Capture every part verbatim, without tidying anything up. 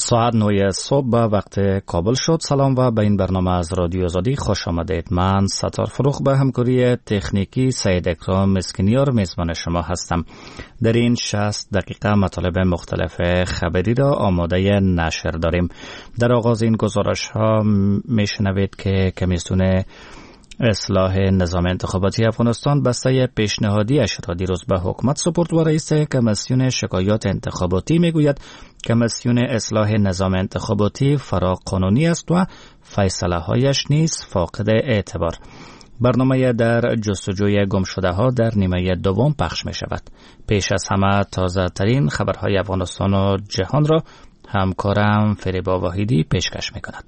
ساعت نه صبح به وقت کابل شد. سلام و به این برنامه از رادیو آزادی خوش آمدید. من ستار فروخ به همکاری تکنیکی سید اکرام مسکینیار میزبان شما هستم. در این شصت دقیقه مطالب مختلف خبری را آماده نشر داریم. در آغاز این گزارش ها میشنوید که کمیسیون اصلاح نظام انتخاباتی افغانستان بسته پیشنهادیش را دیروز به حکومت سپرد و رئیس کمیسیون شکایات انتخاباتی میگوید کمیسیون اصلاح نظام انتخاباتی فراقانونی است و فیصله هایش نیز فاقد اعتبار. برنامه در جستجوی گم شده ها در نیمه دوم پخش می شود. پیش از همه تازه ترین خبرهای افغانستان و جهان را همکارم فریبا واحدی پیشکش می کند.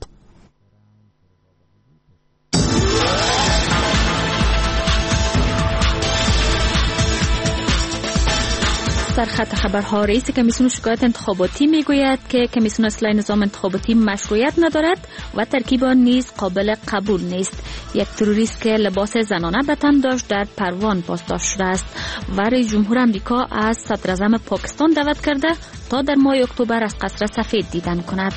در خط خبرها رئیس کمیسیون شکایات انتخاباتی میگوید که کمیسیون اصلاح نظام انتخاباتی مشروعیت ندارد و ترکیب آن نیز قابل قبول نیست. یک تروریست که لباس زنانه به تن داشت در پروان بازداشت شده است و رئیس جمهور امریکا از صدر اعظم پاکستان دعوت کرده تا در ماه اکتبر از قصر سفید دیدن کند.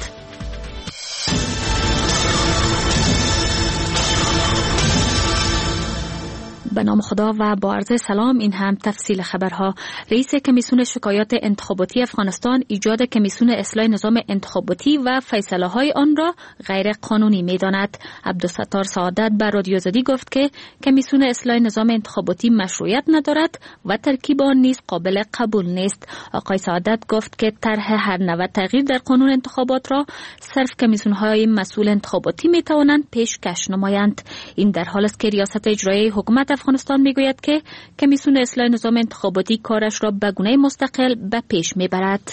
به نام خدا و با عرض سلام. این هم تفصیل خبرها. رئیس کمیسیون شکایات انتخاباتی افغانستان ایجاد کمیسیون اصلاح نظام انتخاباتی و فیصله های آن را غیر قانونی می داند. عبدالستار سعادت به رادیو آزادی گفت که کمیسیون اصلاح نظام انتخاباتی مشروعیت ندارد و ترکیب آن نیز قابل قبول نیست. آقای سعادت گفت که طرح هر نوع تغییر در قانون انتخابات را صرف کمیسیون های مسئول انتخاباتی می توانند پیشکش نمایند. این در حالی است که ریاست اجرایی حکومت افغانستان میگوید که کمیسیون اصلاح نظام انتخاباتی کارش را به گونه مستقل به پیش میبرد.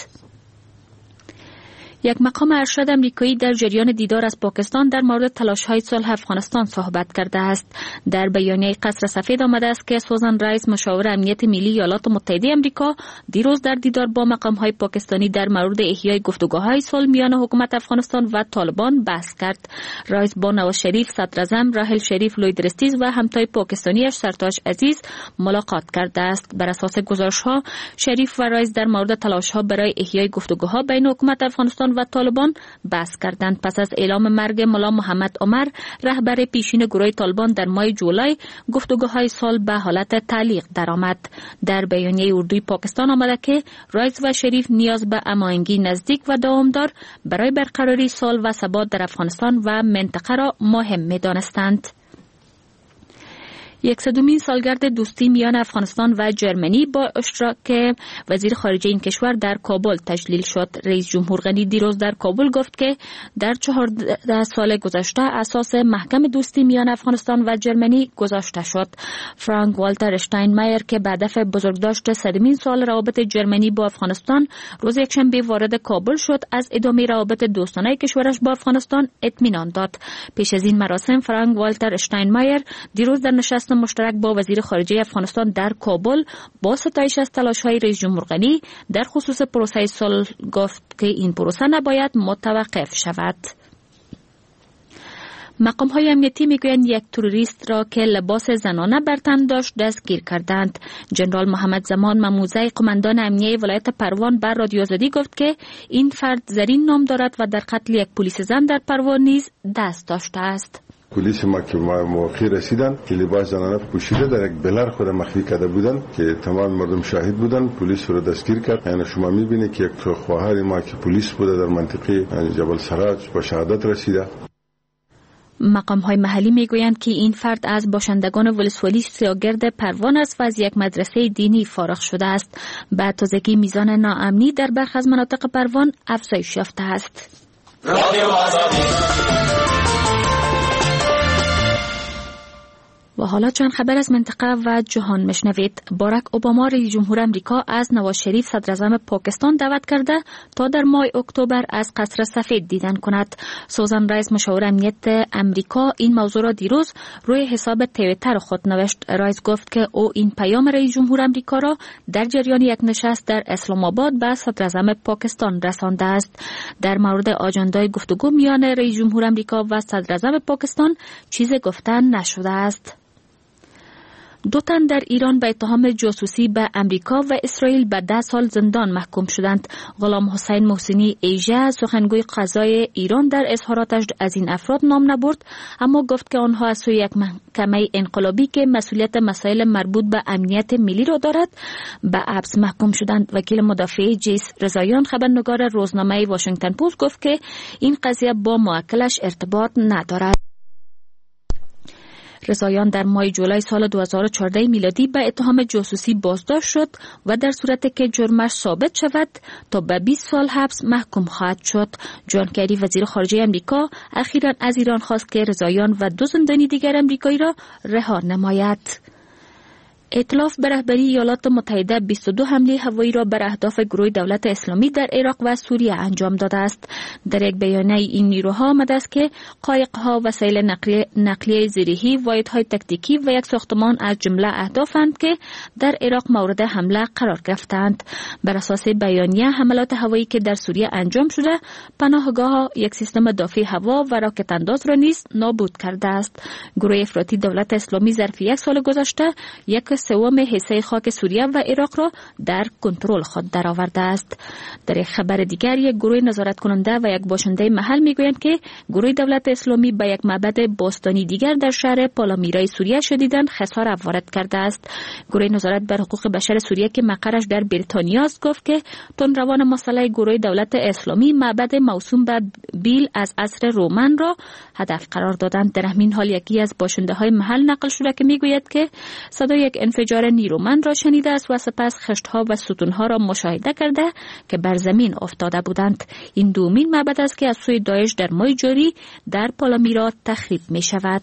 یک مقام ارشد امریکایی در جریان دیدار از پاکستان در مورد تلاش‌های صلح افغانستان صحبت کرده است. در بیانیه قصر سفید آمده است که سوزان رایس مشاور امنیت ملی ایالات متحده آمریکا دیروز در دیدار با مقام‌های پاکستانی در مورد احیای گفتگوهای صلح میان حکومت افغانستان و طالبان بحث کرد. رایس با نواز شریف، صدر اعظم راهل شریف لویدرستیز و همتای پاکستانیش سرتاج عزیز ملاقات کرده است. بر اساس گزارش‌ها شریف و رایس در مورد تلاش‌ها برای احیای گفتگوها بین حکومت افغانستان و طالبان بحث کردند. پس از اعلام مرگ ملا محمد عمر رهبر پیشین گروه طالبان در ماه جولای گفتگوهای صلح به حالت تعلیق درآمد. در بیانیه اردوی پاکستان آمده که رایس و شریف نیاز به هماهنگی نزدیک و دوامدار برای برقراری صلح و ثبات در افغانستان و منطقه را مهم می‌دانستند. یکصدمین سالگرد دوستی میان افغانستان و جرمنی با اشتراک وزیر خارجه این کشور در کابل تجلیل شد. رئیس جمهور غنی دیروز در کابل گفت که در چهارده سال گذشته اساس محکم دوستی میان افغانستان و جرمنی گذاشته شد. فرانک والتر اشتاینمایر که به هدف بزرگداشت صدمین سال روابط جرمنی با افغانستان روز یکشنبه وارد کابل شد، از ادامه روابط دوستانه کشورش با افغانستان اطمینان داد. پیش از این مراسم فرانک والتر اشتاینمایر دیروز در نشست مشترک با وزیر خارجه افغانستان در کابل با ستایش از تلاش‌های رئیس جمهور غنی در خصوص پروسه صلح گفت که این پروسه نباید متوقف شود. مقام‌های امنیتی میگویند یک تروریست را که لباس زنانه بر تن داشت دستگیر کردند. جنرال محمد زمان مموزه قماندان امنیه ولایت پروان بر رادیو آزادی گفت که این فرد زرین نام دارد و در قتل یک پلیس زن در پروان نیز دست داشته است. پلیس ما که موقع رسیدن که لباس زنانه پوشیده در یک بلر خود مخفی کرده بودن که تمام مردم شاهد بودن، پلیس رو دستگیر کرد. یعنی شما میبینید که یک خواهر ما که پلیس بوده در منطقه جبل سراج با شهادت رسیده. مقام های محلی میگویند که این فرد از باشندگان ولسوالی سیاگرد پروان است و از یک مدرسه دینی فارغ شده است. به تازگی میزان ناامنی در برخی از مناطق پروان افزایش یافته است. و حالا چند خبر از منطقه و جهان مشنوید. باراک اوباما رئیس جمهور امریکا از نواز شریف صدر اعظم پاکستان دعوت کرده تا در ماه اکتبر از قصر سفید دیدن کند. سوزان رایس مشاور امنیت امریکا این موضوع را دیروز روی حساب توییتر خود نوشت. رایس گفت که او این پیام رئیس جمهور امریکا را در جریان یک نشست در اسلام آباد به صدر اعظم پاکستان رسانده است. در مورد آژاندای گفتگو میان رئیس جمهور امریکا و صدر اعظم پاکستان چیزی گفتن نشده است. دو تن در ایران به اتهام جاسوسی به امریکا و اسرائیل به ده سال زندان محکوم شدند. غلام حسین محسنی ایجه سخنگوی قضای ایران در اظهاراتش از این افراد نام نبرد، اما گفت که آنها از سوی یک محکمه انقلابی که مسئولیت مسائل مربوط به امنیت ملی را دارد به حبس محکوم شدند. وکیل مدافع جیس رضاییان خبرنگار روزنامه واشنگتن پست گفت که این قضیه با موکلش ارتباط ندارد. رضاییان در ماه جولای سال دو هزار و چهارده میلادی به اتهام جاسوسی بازداشت شد و در صورتی که جرمش ثابت شود تا به بیست سال حبس محکوم خواهد شد. جان کری وزیر خارجه امریکا اخیراً از ایران خواست که رضاییان و دو زندانی دیگر امریکایی را رها نماید. ائتلاف به رهبری ایالات متحده بیست و دو حمله هوایی را بر اهداف گروه دولت اسلامی در عراق و سوریه انجام داده است. در یک بیانیه این نیروها آمده است که قایق‌ها، وسایل نقلیه, نقلیه زیرهی، واحدهای تکتیکی و یک ساختمان از جمله اهدافند که در عراق مورد حمله قرار گرفتند. بر اساس بیانیه حملات هوایی که در سوریه انجام شده، پناهگاه، یک سیستم دافع هوا و راکت انداز را نیز نابود کرده است. گروه افراطی دولت اسلامی ظرف یک سال گذشته یک سوم حصه خاک سوریه و عراق را در کنترل خود درآورده است. در یک خبر دیگر یک گروه نظارت کننده و یک باشنده محل میگویند که گروه دولت اسلامی به یک معبد باستانی دیگر در شهر پالامیرای سوریه شدیداً خسارت وارد کرده است. گروه نظارت بر حقوق بشر سوریه که مقرش در بریتانیا است گفت که تندروان مسئله گروه دولت اسلامی معبد موسوم به بیل از عصر رومن را هدف قرار دادند. در همین حال یکی از باشنده های محل نقل شده که میگوید که صدای یک انفجار نیرومند را شنیده است و سپس خشت‌ها و ستون‌ها را مشاهده کرده که بر زمین افتاده بودند. این دومین معبد است که از سوی داعش در ماه جاری در پالامیرا تخریب می شود.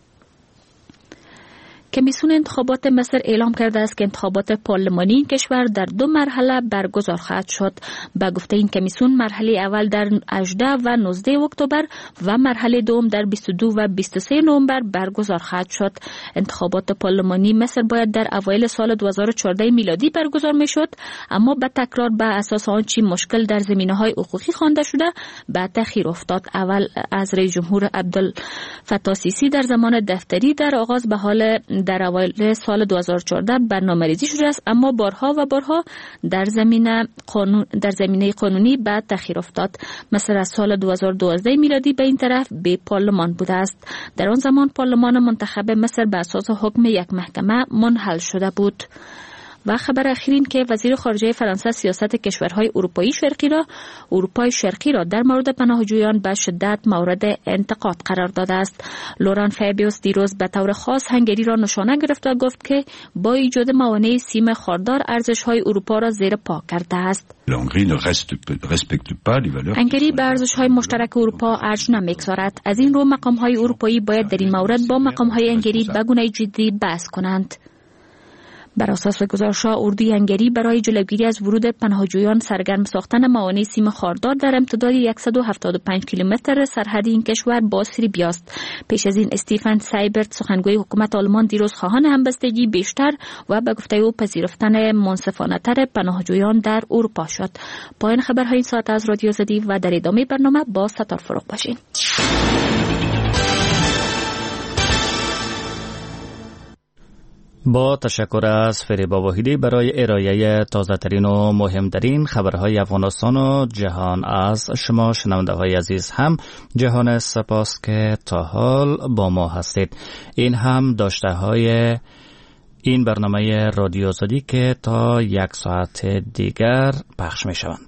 کمیسیون انتخابات مصر اعلام کرده است که انتخابات پارلمانی این کشور در دو مرحله برگزار خواهد شد. به گفته این کمیسیون مرحله اول در هجده و نوزده اکتبر و مرحله دوم در بیست و دو و بیست و سه نوامبر برگزار خواهد شد. انتخابات پارلمانی مصر باید در اوایل سال دو هزار و چهارده میلادی برگزار میشد، اما به تکرار به اساس آنچه مشکل در زمینه‌های حقوقی خوانده شده به تأخیر افتاد. اول از رئیس جمهور عبدالفتاح السیسی در زمان دفتری در آغاز به حال در اوایل سال دو هزار و چهارده برنامه‌ریزی شده است، اما بارها و بارها در زمینه قانون در زمینه قانونی به تأخیر افتاد. مثلا از سال دو هزار و دوازده میلادی به این طرف به پارلمان بوده است. در آن زمان پارلمان منتخب مصر به اساس حکم یک محکمه منحل شده بود. و خبر اخیرین که وزیر خارجه فرانسه سیاست کشورهای اروپایی شرقی را اروپای شرقی را در مورد پناهجویان به شدت مورد انتقاد قرار داده است. لوران فابیوس دیروز به طور خاص هنگری را نشانه گرفت و گفت که با ایجاد موانع سیم خاردار ارزش‌های اروپا را زیر پا کرده است. هنگری به ارزش‌های مشترک اروپا ارج نمی‌گذارد. از این رو مقام‌های اروپایی باید در این مورد با مقام‌های هنگری به گونه جدی بحث کنند. بر اساس گزارش‌ها اردوی هنگری برای جلوگیری از ورود پناهجویان سرگرم ساختن موانع سیم خاردار در امتداد صد و هفتاد و پنج کیلومتر سرحدی این کشور با سربیا است. پیش از این استیفن سایبرت سخنگوی حکومت آلمان دیروز خواهان همبستگی بیشتر و به گفته او پذیرفتن منصفانه‌تر پناهجویان در اروپا شد. پایان خبرهای این ساعت از رادیو زدی و در ادامه برنامه با ستار فروغ باشین. با تشکر از فریبا واحدی برای ارائه تازه ترین و مهمترین خبرهای افغانستان و جهان. از شما شنونده های عزیز هم جهان سپاس که تا حال با ما هستید. این هم داشته های این برنامه رادیو زدی که تا یک ساعت دیگر پخش می شوند.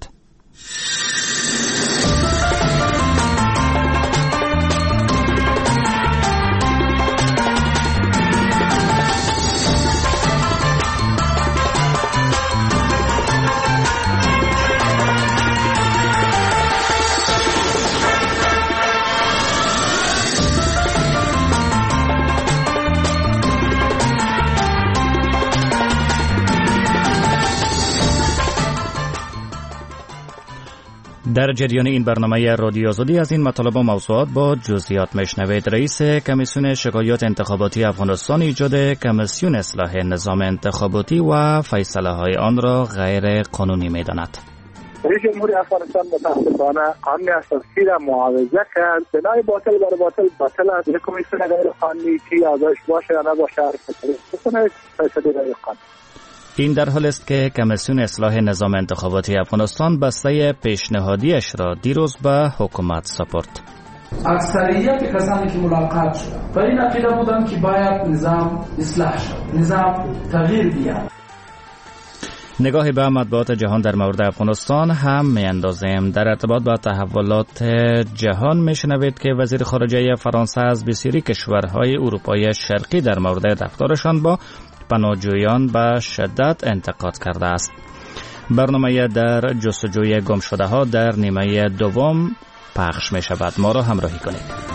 در جریان این برنامه رادیو آزادی از این مطالب و موضوعات با جزئیات میشنوید. رئیس کمیسیون شکایات انتخاباتی افغانستان ایجاد کمیسیون اصلاح نظام انتخاباتی و فیصله های آن را غیر قانونی می‌داند. رئیس جمهوری افغانستان متاسفانه قانون اساسی را معاوضه کرد. بنای باطل بر باطل باطل است. کمیسیون غیر قانونی چی ازش باشه یا نباشه بکنه فیصله غیر قانونی. این در حال است که کمیسیون اصلاح نظام انتخاباتی افغانستان بسته پیشنهادیش را دیروز به حکومت سپرد. اکثریت کسانی که ملاقات شدند بر این عقیده بودند که باید نظام اصلاح شد، نظام تغییر بیاید. نگاهی به مطبوعات جهان در مورد افغانستان هم میاندازیم. در ارتباط با تحولات جهان میشنوید که وزیر خارجه فرانسه از بسیاری کشورهای اروپای شرقی در مورد رفتارشان با پناهجویان به شدت انتقاد کرده است. برنامه در جستجوی گم شده ها در نیمه دوم پخش می شود. ما را همراهی کنید.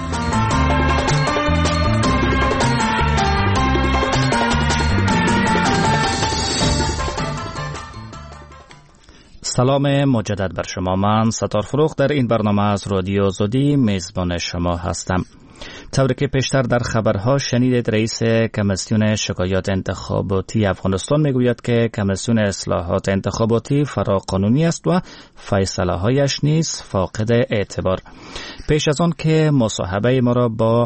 سلام مجدد بر شما. من ستار فروخ در این برنامه از رادیو زودی میزبان شما هستم. طوری که پیشتر در خبرها شنیدید، رئیس کمیسیون شکایات انتخاباتی افغانستان میگوید که کمیسیون اصلاحات انتخاباتی فراقانونی است و فیصله هایش نیز فاقد اعتبار. پیش از آن که مصاحبه ما را با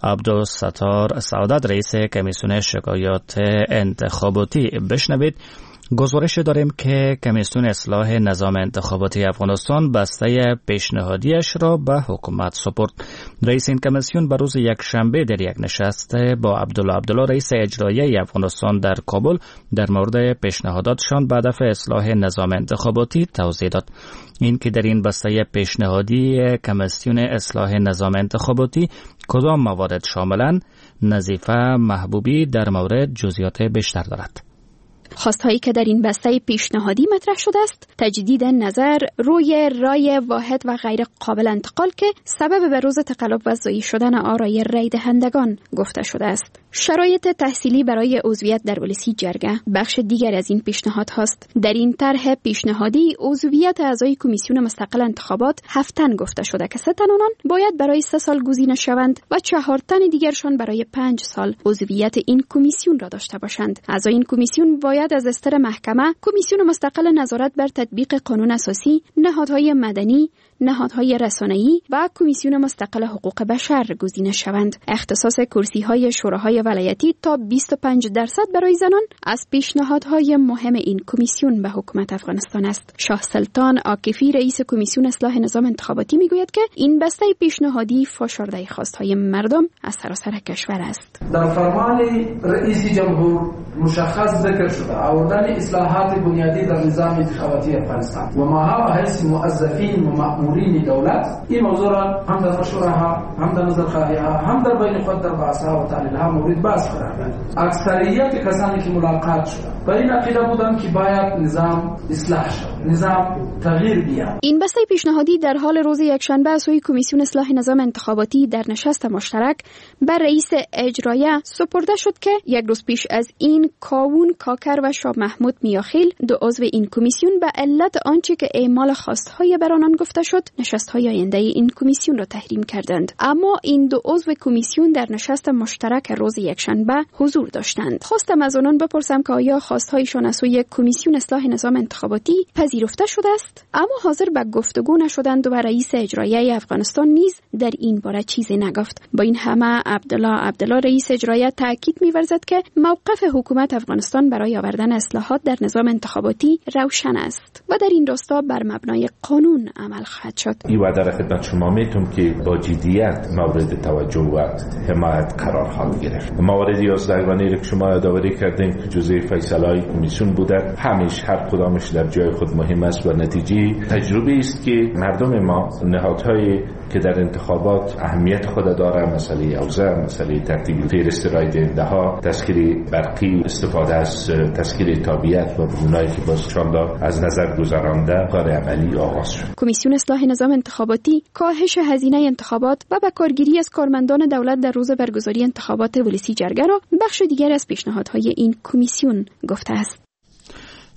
عبدالستار سعادت رئیس کمیسیون شکایات انتخاباتی بشنوید، گزارش داریم که کمیسیون اصلاح نظام انتخاباتی افغانستان بسته پیشنهادیش را به حکومت سپرد. رئیس این کمیسیون به روز یک شنبه در یک نشست با عبدالله عبدالله رئیس اجرایی افغانستان در کابل در مورد پیشنهاداتشان به هدف اصلاح نظام انتخاباتی توضیح داد. این که در این بسته پیشنهادی کمیسیون اصلاح نظام انتخاباتی کدام موارد شاملند، نظیفه محبوبی در مورد جزئیات بیشتر دارد. خواستهایی که در این بسته پیشنهادی مطرح شده است: تجدید نظر روی رای واحد و غیر قابل انتقال که سبب بروز تقلب و ضایع شدن آرای رای دهندگان گفته شده است. شرایط تحصیلی برای عضویت در ولسی جرگه بخش دیگر از این پیشنهاد هاست. در این طرح پیشنهادی عضویت اعضای کمیسیون مستقل انتخابات هفت تن گفته شده که سه تن آنان باید برای سه سال گزینه شوند و چهار تن دیگرشان برای پنج سال عضویت این کمیسیون را داشته باشند. اعضای این کمیسیون باید از استر محکمه، کمیسیون مستقل نظارت بر تطبیق قانون اساسی، نهادهای مدنی، نهادهای رسانه‌ای و کمیسیون مستقل حقوق بشر گزینه شوند. اختصاص کرسی‌های شوراهای ولایتی تا بیست و پنج درصد برای زنان از پیشنهادهای مهم این کمیسیون به حکومت افغانستان است. شاه سلطان عاکفی رئیس کمیسیون اصلاح نظام انتخاباتی میگوید که این بسته پیشنهادی فشرده خواستهای مردم از سراسر کشور است. در فرمان رئیس جمهور مشخص ذکر شده آوردن اصلاحات بنیادی در نظام انتخاباتی افغانستان و ما ها حیث موظفین و مأمورین دولت این موضوع را هم در مشوره ها، هم در نظرخواهی ها، هم در بین خود در بحث ها و تحلیل ها مورد بحث قرار داد. اکثریت کسانی که ملاقات شدند بر این عقیده بودند که باید نظام اصلاح شد، نظام تغییر بیاد. این بسته پیشنهادی در حال روز یکشنبه از سوی کمیسیون اصلاح نظام انتخاباتی در نشست مشترک بر رئیس اجرایی سپرده شد که یک روز پیش از این کاوون کاکر و شاه محمود میاخیل دو عضو این کمیسیون به علت آنچه که اعمال خواستهای بر آنان گفته شد نشست‌های آینده این کمیسیون را تحریم کردند. اما این دو عضو کمیسیون در نشست مشترک روز یکشنبه حضور داشتند. خواستم از آنان بپرسم که آیا خواستهایشان از سوی کمیسیون اصلاح نظام انتخاباتی پذیرفته شده است؟ اما حاضر به گفتگو نشدند و رئیس اجرایی افغانستان نیز در این باره چیزی نگفت. با این همه عبدالله عبدالله رئیس اجرایی تاکید می‌ورزد که موقف حکومت افغانستان برای آوردن اصلاحات در نظام انتخاباتی روشن است و در این راستا بر مبنای قانون عمل خواهد شد. این وعده را خدمت شما میتونم که با جدیت مورد توجه و حمایت قرار خواهد گرفت. موارد یازدهگانه که شما یادآوری کردین که جزء فیصله‌های کمیسیون بوده، همیشه هر کدامش در جای خود مهم است و نتیجه تجربه است که مردم ما نهادهای که در انتخابات اهمیت خود داره، مسئله اوضاع، مسئله ترتیب فهرست رای دهنده ها، تذکره برقی، استفاده از تذکره تابعیت و اونایی که بازشان از نظر گذرانده کار عملی آغاز شد. کمیسیون اصلاح نظام انتخاباتی کاهش هزینه انتخابات و به کارگیری از کارمندان دولت در روز برگزاری انتخابات ولسی جرگه را بخش دیگر از پیشنهادهای این کمیسیون گفته است.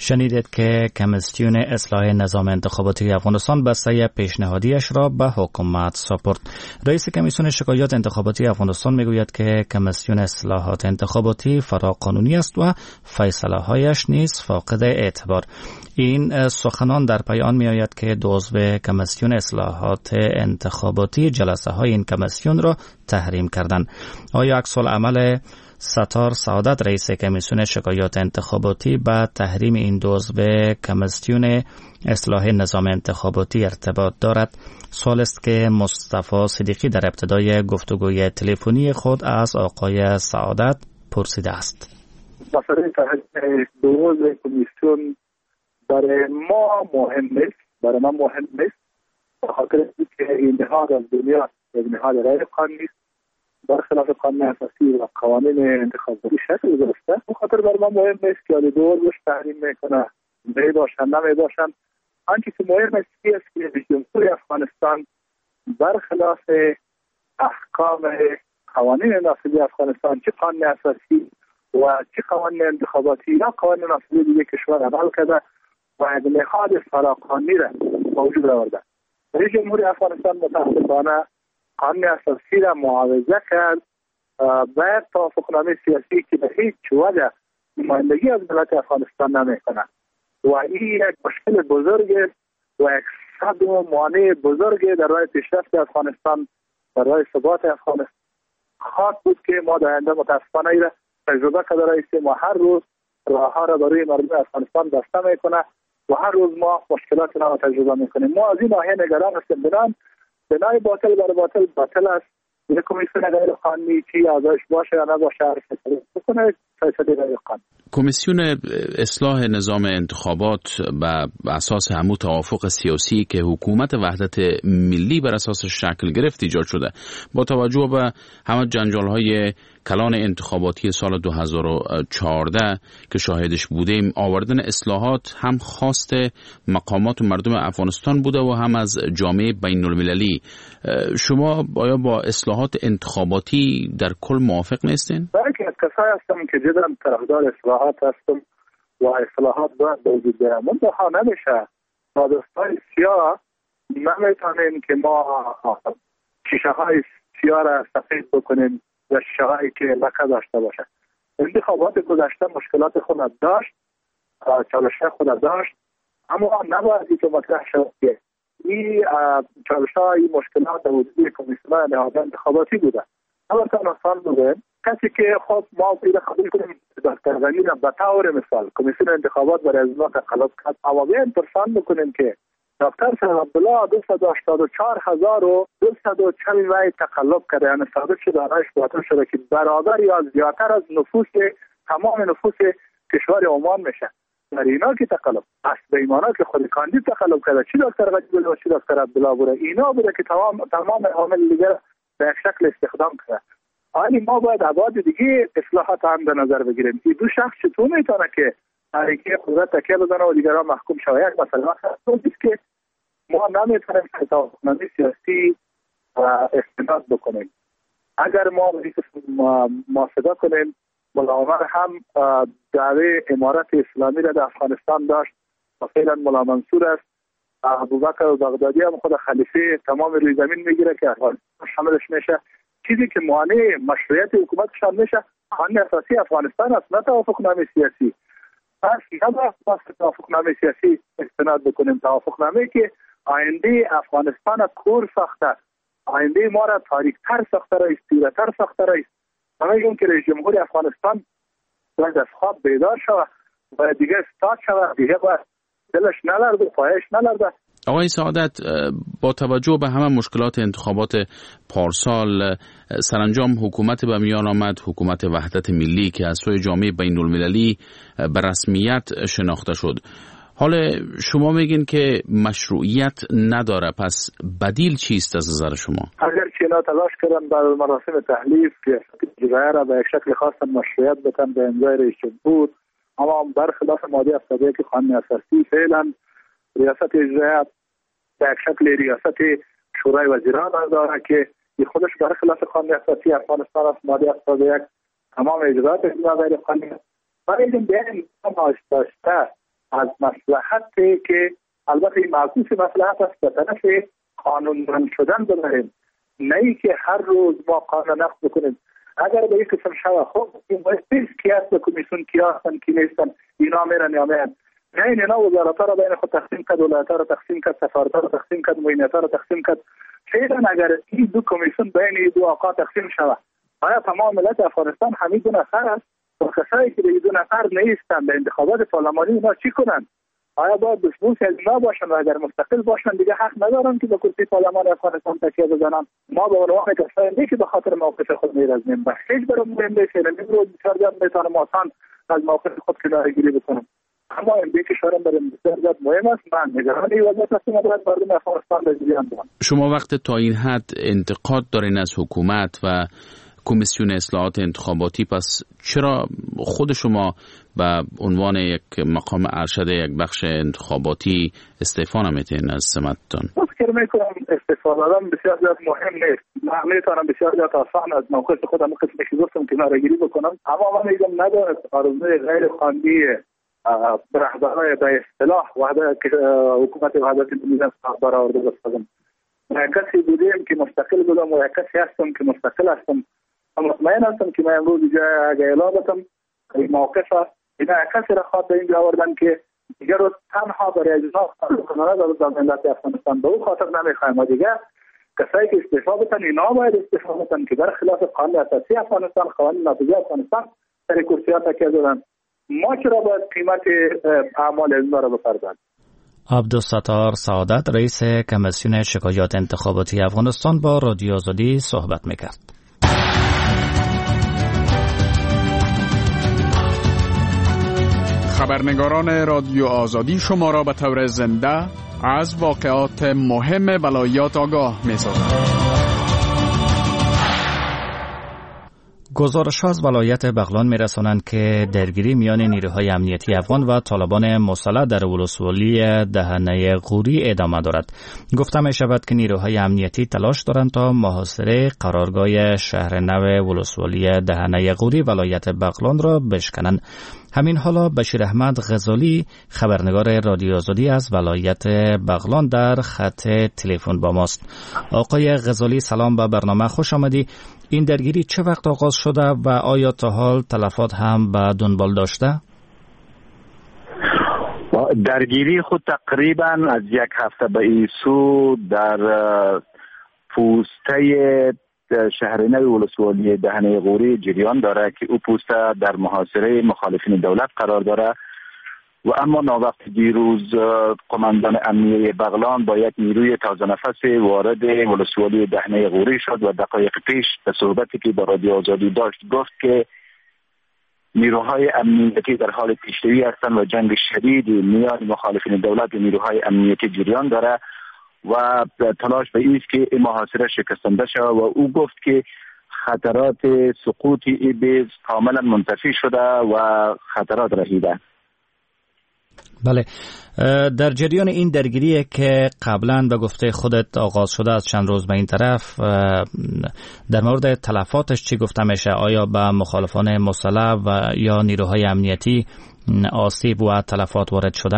شنیدید که کمیسیون اصلاح نظام انتخاباتی افغانستان بسته پیشنهادیش را به حکومت سپرد. رئیس کمیسیون شکایات انتخاباتی افغانستان میگوید که کمیسیون اصلاحات انتخاباتی فراقانونی است و فیصله‌هایش نیز فاقد اعتبار. این سخنان در پی آن میآید که عضو کمیسیون اصلاحات انتخاباتی جلسه های این کمیسیون را تحریم کردند. آیا عکس العمل ستار سعادت رئیس کمیسیون شکایات انتخاباتی با تحریم این دو عضو کمیسیون اصلاح نظام انتخاباتی ارتباط دارد؟ سوال است که مصطفی صدیقی در ابتدای گفتگوی تلفنی خود از آقای سعادت پرسیده است. مسئله تحریم دو عضو کمیسیون برای ما مهم نیست، برای ما مهم نیست به خاطر اینکه این نهاد از دنیا یک نهاد غیر قانونی است، برخلاف قانون اساسی و قوانین انتخاباتی شکل گرفته. به خاطر برای ما مهم نیست که دو عضوش تحریم میکنه می باشن نمی باشن. آنچه که مهم است که جمهوری افغانستان برخلاف احکام قوانین نافذی افغانستان، چه قانون اساسی و چه قوانین انتخاباتی یا قوانین نافذی دیگه کشور عمل کرده و یک نهاد فراقانونی را موجود آورده. رئیس جمهوری افغانستان متاسفانه قانون اساسی را معاوضه کرد، باید توافقنامه سیاسی که به هیچ وجه نمایندگی از ملت افغانستان نمیکنه و این یک مشکل بزرگ و یک صد و مانع بزرگ در راه پیشرفت افغانستان، در راه ثبات افغانستان خواهد بود که ما در آینده متاسفانه ای را تجربه کرده رئیس ما هر روز راه ها را برای مردم افغانستان بسته میکنه و هر روز ما مشکلات را تجربه میکنیم. ما از این ناحیه نگران هستیم. بنان بنای باطل بر باطل باطل است. یک کمیسیون غیر قانونی چی ازش باشه یا نباشه بکنه فیصله غیر قانونی. کمیسیون اصلاح نظام انتخابات بر اساس همون توافق سیاسی که حکومت وحدت ملی بر اساس شکل گرفت ایجاد شده، با توجه به همه جنجال‌های کلان انتخاباتی سال دو هزار و چهارده که شاهدش بودیم، آوردن اصلاحات هم خواست مقامات و مردم افغانستان بوده و هم از جامعه بین المللی. شما آیا با اصلاحات انتخاباتی در کل موافق نیستین؟ بلکه از کسایی هستم که جدا طرفدار اصلاحات هستم و اصلاحات باید وجود بیاید. منتها نمیشه با دستای سیاه نمیتونیم که ما شیشه های سیاه را سفید بکنیم و شیشه هایی که لکه داشته باشه. انتخابات گذشته مشکلات خود داشت، چالش خود داشت، اما نباید این که مطرح شد که این چالش های مشکلات وجودی کمیسیون نهاد انتخاباتی بوده. اما تناسان بودیم کسی که خب ما باید قبول کنیم دکتر غنی را به طور مثال کمیسیون انتخابات برای از ما تقلب کرد، اما بیایم پرسان بکنیم که دکتر صاحب عبدالله دویست و هشتاد و چهار هزار و دویست و چهل رای تقلب کرده، یعنی ثابت شده رایش باطل شده که برابر یا زیادتر از نفوس تمام نفوس کشور عمان میشه. در اینا که تقلب پس به ایمانا که خود کاندید تقلب کرده، چی دکتر غنی و چی دکتر عبدالله بوده، اینا بوده که تمام تمام عوامل دیگر به یک شکل استخدام کرده. حالی ما باید ابعاد دیگه اصلاحات هم در نظر بگیریم. این دو شخص چطور میتونه که حرکت قدرت تکیه بزنه و دیگران محکوم شوه؟ یک مسئله است که ما نمیتونیم به توافقنامه سیاسی استناد بکنیم. اگر ما موافقه کنیم، ملا عمر هم دعوی امارت اسلامی را در افغانستان داشت و فعلا ملا منصور است، ابوبکر بغدادی هم خود خلیفه تمام روی زمین میگیره که شاملش میشه. چیزی که مانع مشروعیت حکومتشان میشه قانون اساسی افغانستان است، نه توافقنامه سیاسی. پس نباید ما توافقنامه سیاسی استناد بکنیم، توافقنامه که آینده افغانستان کور ساخته، آینده ما را تاریک‌تر ساخته را استیره‌تر ساخته را است. همه که رئیس جمهوری افغانستان باید از خواب بیدار شود، باید دیگه استاد شود، دیگه باید دلش نلرزه، پایش نلرزه. آقای سعادت، با توجه به همه مشکلات انتخابات پارسال، سرانجام حکومت به میان آمد، حکومت وحدت ملی که از سوی جامعه بین المللی به رسمیت شناخته شد. حالا شما میگین که مشروعیت نداره، پس بدیل چیست از نظر شما؟ اگر که اینا تلاش کردن بعد از مراسم تحلیف که جزایر را به یک شکل خاص مشروعیت بدن به امضای رئیس جمهور، اما برخلاف ماده هفتاد و یک قانون اساسی فعلا ریاست اجرایی به یک شکل ریاست شورای وزیران داره که خودش برخلاف قانون اساسی افغانستان است. ماده هفتاد و یک تمام اجرات اجرا غیر قانونی. برای این بیان آهسته از مصلحتی که البته این معکوس مصلحت است به طرف قانونمند شدن ببریم، نه ای که هر روز ما قانون نقض بکنیم. اگر به یک قسم شود خب این باید پیش کیاس به کمیسیون کی هستن کی نیستن اینا میرن یا میرن، نه اینا وزارت‌ها را بین خود تقسیم کرد، ولایت‌ها را تقسیم کرد، سفارت‌ها را تقسیم کرد، معینات‌ها را تقسیم کرد. فعلا اگر این دو کمیسیون بین این دو آقا تقسیم شود، آیا تمام ملت افغانستان همین دو نفر است؟ و کسایی که این دو نفر نیستند در انتخابات پارلمانی اونا چی کنند؟ آیا باید دشمن از اینا باشن و اگر مستقل باشن دیگه حق ندارن که به کرسی پارلمان افغانستان تکیه بزنن؟ ما به عنوان کسایی نه که به خاطر موقف خود میرزمیم و هیچ برای مهم نیست، یعنی رو بسیار زیاد میتونم آسان از موقف خود کناره‌گیری بکنم، اما این دیگه کشورم برای بسیار زیاد مهم است. من نگران این وضعیت هستم و باید مردم افغانستان را جریان دهم. شما وقت تا این حد انتقاد دارین از حکومت و کمیسیون اصلاحات انتخاباتی، پس چرا خود شما به عنوان یک مقام ارشد یک بخش انتخاباتی استعفا نمیتین از سمتتون؟ من فکر میکنم استعفا دادن بسیار زیاد مهم نیست. من میتونم بسیار زیاد آسان از موقف خودم قسمی که گفتم کناره‌گیری بکنم، اما من میگم ندارد آرزوی غیر قانونی رهبرای به اصطلاح وحدت حکومت وحدت ملی برآورده بسازم. من کسی بودیم که مستقل بودم و کسی هستم که مستقل هستم. مطمئن هستم که من امروز اگر اعلام بکنم این موقف اینا کسی را خواد به اینجا آوردن که دیگر رو تنها برای اجزا کناره در ملت افغانستان به او خاطر نمیخوایم و دیگر کسایی که استعفا بتن اینا باید استعفا بتن که در خلاف قانون اساسی افغانستان، قوانین نافذه افغانستان سر کرسی‌ها تکیه دادن. ما چرا باید قیمت اعمال اینا را بپردازیم؟ عبدالستار سعادت رئیس کمیسیون شکایات انتخاباتی افغانستان با رادیو آزادی صحبت میکرد. خبرنگاران رادیو آزادی شما را به طور زنده از واقعات مهم ولایات آگاه می‌سازند. گزارش از ولایت بغلان می‌رسانند که درگیری میان نیروهای امنیتی افغان و طالبان مسلح در ولسوالی دهنه غوری ادامه دارد. گفته می شود که نیروهای امنیتی تلاش دارند تا محاصره قرارگاه شهر نو ولسوالی دهنه غوری ولایت بغلان را بشکنند. همین حالا بشیر احمد غزالی خبرنگار رادیو آزادی از ولایت بغلان در خط تلفن با ماست. آقای غزالی سلام به برنامه، خوش آمدی. این درگیری چه وقت آغاز شده و آیا تا حال تلفات هم به دنبال داشته؟ درگیری خود تقریبا از یک هفته به این سو در پوسته شهر نو ولسوالی دهنه غوری جریان داره که او پوسته در محاصره مخالفین دولت قرار داره و اما ناوقت دیروز قماندان امنیه بغلان با یک نیروی تازه نفس وارد ولسوالی دهنه غوری شد و دقایق پیش به صحبتی که با رادیو آزادی داشت گفت که نیروهای امنیتی در حال پیشروی هستند و جنگ شدید میان مخالفین دولت و نیروهای امنیتی جریان داره و تلاش به این است که این محاصره شکستنده شود و او گفت که خطرات سقوط این بیز کاملا منتفی شده و خطرات رهیده. بله، در جریان این درگیری که قبلا به گفته خودت آغاز شده از چند روز به این طرف، در مورد تلفاتش چی گفته میشه؟ آیا به مخالفان مسلح و یا نیروهای امنیتی آسیب و تلفات وارد شده؟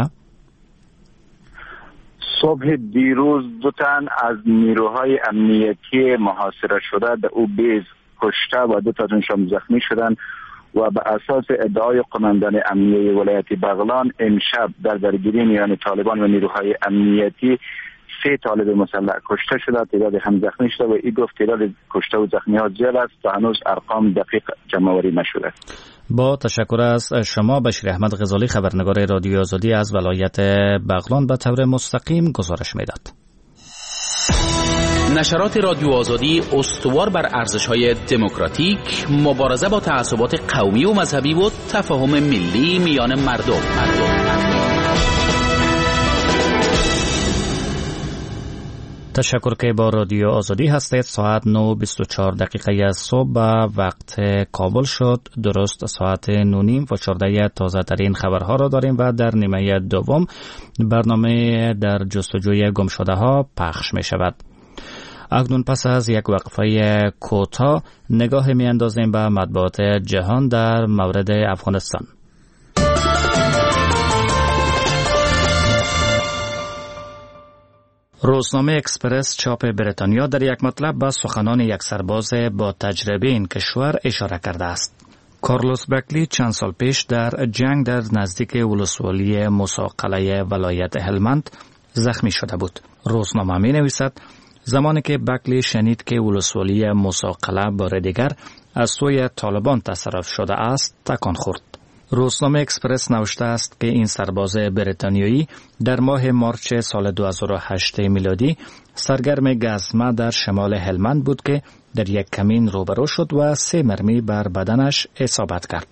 صبح دیروز دو تن از نیروهای امنیتی محاصره شده در او بیز کشته و دو تاشون زخمی شدن و به اساس ادعای قماندان امنیه ولایت بغلان امشب در درگیری میان طالبان و نیروهای امنیتی سه طالب مسلح کشته شده، تعداد هم زخمی شده و این گفت تعداد کشته و زخمی ها زیاد است و هنوز ارقام دقیق جمع‌آوری نشده. با تشکر از شما بشیر احمد غزالی خبرنگار رادیو آزادی از ولایت بغلان به طور مستقیم گزارش میداد. نشرات رادیو آزادی استوار بر ارزش‌های دموکراتیک، مبارزه با تعصبات قومی و مذهبی و تفاهم ملی میان مردم. مردم. تشکر که با رادیو آزادی هستید. ساعت نه و بیست و چهار دقیقه از صبح به وقت کابل شد. درست ساعت نه و نیم و چهارده تازه ترین خبرها را داریم و در نیمه دوم برنامه در جستجوی گمشده ها پخش می شود. اکنون پس از یک وقفه کوتاه نگاه می اندازیم به مطبوعات جهان در مورد افغانستان. روزنامه اکسپرس چاپ بریتانیا در یک مطلب به سخنان یک سرباز با تجربه این کشور اشاره کرده است. کارلوس بکلی چند سال پیش در جنگ در نزدیک ولسوالی موسی ولایت هلمند زخمی شده بود. روزنامه می نویسد زمانی که بکلی شنید که ولسوالی موسی بار دیگر از سوی طالبان تصرف شده است تکان خورد. روزنامه اکسپرس نوشته است که این سرباز بریتانیایی در ماه مارچ سال دو هزار و هشت میلادی سرگرم گزمه در شمال هلمند بود که در یک کمین روبرو شد و سه مرمی بر بدنش اصابت کرد.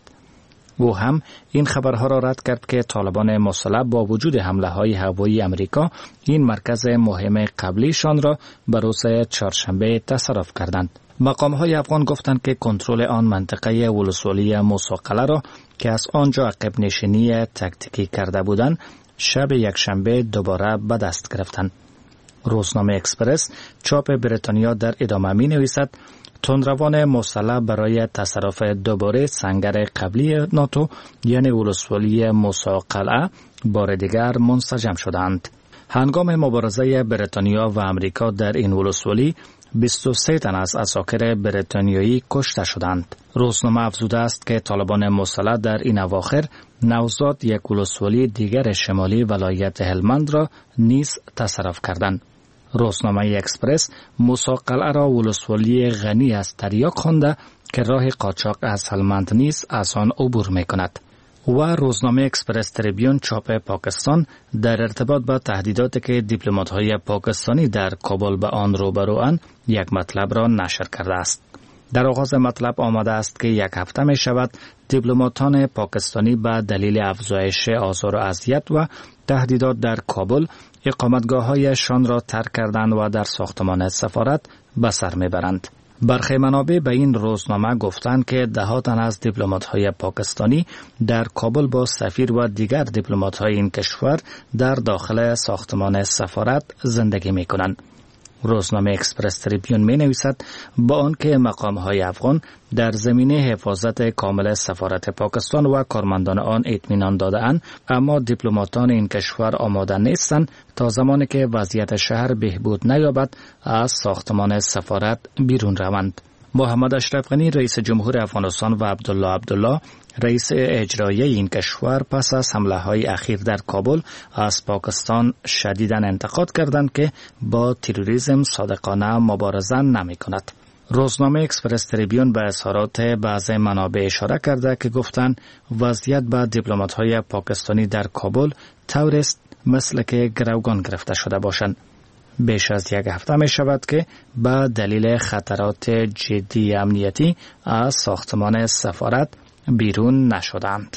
او هم این خبرها را رد کرد که طالبان مسلح با وجود حمله های هوایی امریکا این مرکز مهم قبلیشان را به روز چهارشنبه تصرف کردند. مقام های افغان گفتند که کنترل آن منطقه ولسوالی موسی را که از آنجا عقب نشینی تکتیکی کرده بودند شب یکشنبه دوباره به دست گرفتند. روزنامه اکسپرس چاپ بریتانیا در ادامه می نویسد تندروان مسلح برای تصرف دوباره سنگر قبلی ناتو یعنی ولسوالی موسی قلعه بار دیگر منسجم شدند. هنگام مبارزه بریتانیا و امریکا در این ولسوالی بیست و سه تن از عساکر بریتانیایی کشته شدند. روزنامه افزوده است که طالبان مسلح در این اواخر نوزاد یک ولسوالی دیگر شمالی ولایت هلمند را نیز تصرف کردند. روزنامه اکسپرس موسی قلعه را ولسوالی غنی از تریاک خوانده که راه قاچاق از هلمند نیز از آن عبور می‌کند. و روزنامه اکسپرس تریبیون چاپ پاکستان در ارتباط با تهدیداتی که دیپلمات‌های پاکستانی در کابل به آن روبروان یک مطلب را نشر کرده است. در آغاز مطلب آمده است که یک هفته می شود دیپلماتان پاکستانی به دلیل افزایش آزار و اذیت و تهدیدات در کابل اقامتگاه‌هایشان را ترک کردند و در ساختمان سفارت به سر میبرند. برخی منابع به این روزنامه گفتند که ده تن از دیپلمات‌های پاکستانی در کابل با سفیر و دیگر دیپلمات‌های این کشور در داخل ساختمان سفارت زندگی می‌کنند. روزنامه اکسپرس تریبیون می نویسد با آنکه مقام‌های افغان در زمینه حفاظت کامل سفارت پاکستان و کارمندان آن اطمینان داده‌اند، اما دیپلماتان این کشور آماده نیستند تا زمانی که وضعیت شهر بهبود نیابد از ساختمان سفارت بیرون روند. محمد اشرف غنی رئیس جمهور افغانستان و عبدالله عبدالله رئیس اجرایی این کشور پس از حمله‌های اخیر در کابل از پاکستان شدیداً انتقاد کردند که با تروریسم صادقانه مبارزه نمی‌کند. روزنامه اکسپرس تریبیون به اظهارات بعضی منابع اشاره کرده که گفتند وضعیت با دیپلمات‌های پاکستانی در کابل طوری است مثل که گروگان گرفته شده باشند. بیش از یک هفته می شود که به دلیل خطرات جدی امنیتی از ساختمان سفارت بیرون نشدند.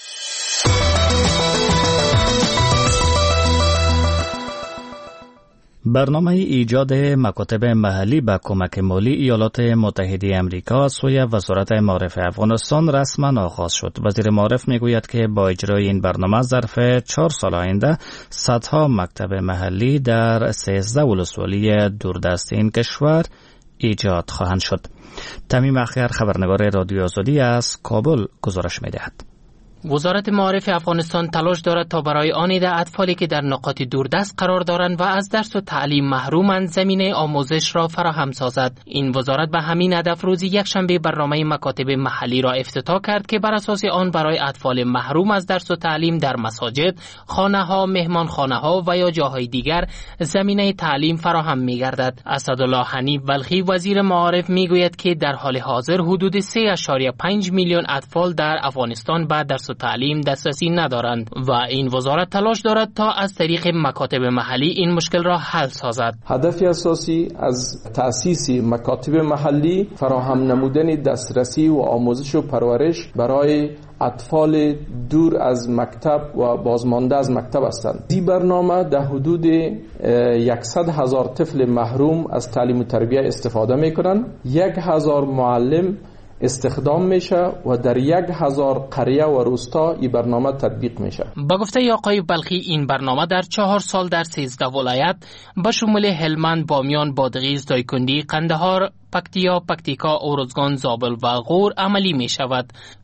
برنامه ایجاد مکاتب محلی به کمک مالی ایالات متحده امریکا از سوی وزارت معارف افغانستان رسما آغاز شد. وزیر معارف میگوید که با اجرای این برنامه ظرف چهار سال آینده صدها مکتب محلی در سیزده ولسوالی دوردست این کشور ایجاد خواهند شد. تمیم اخیر خبرنگار رادیو آزادی از کابل گزارش می‌دهد. وزارت معارف افغانستان تلاش دارد تا برای آن عده اطفالی که در نقاط دوردست قرار دارند و از درس و تعلیم محرومند زمینه آموزش را فراهم سازد. این وزارت به همین هدف روز یکشنبه برنامه مکاتب محلی را افتتاح کرد که بر اساس آن برای اطفال محروم از درس و تعلیم در مساجد، خانه‌ها، مهمانخانه‌ها و یا جاهای دیگر زمینه تعلیم فراهم می‌گردد. اسدالله حنیف بلخی وزیر معارف می‌گوید که در حال حاضر حدود سه ممیز پنج میلیون اطفال در افغانستان به درس و تعلیم دسترسی ندارند و این وزارت تلاش دارد تا از طریق مکاتب محلی این مشکل را حل سازد. هدف اساسی از تأسیس مکاتب محلی فراهم نمودن دسترسی و آموزش و پرورش برای اطفال دور از مکتب و بازمانده از مکتب هستند. این برنامه در حدود صد هزار طفل محروم از تعلیم و تربیت استفاده میکنند. یک هزار معلم استخدام میشه و در یک هزار قریه و روستا این برنامه تطبیق میشه. با گفته آقای بلخی این برنامه در چهار سال در سیزده ولایت به شمول هلمند، بامیان، بادغیس، دایکندی، قندهار، پکتیا، پکتیکا، اورزگان، زابل و غور عملی می شود.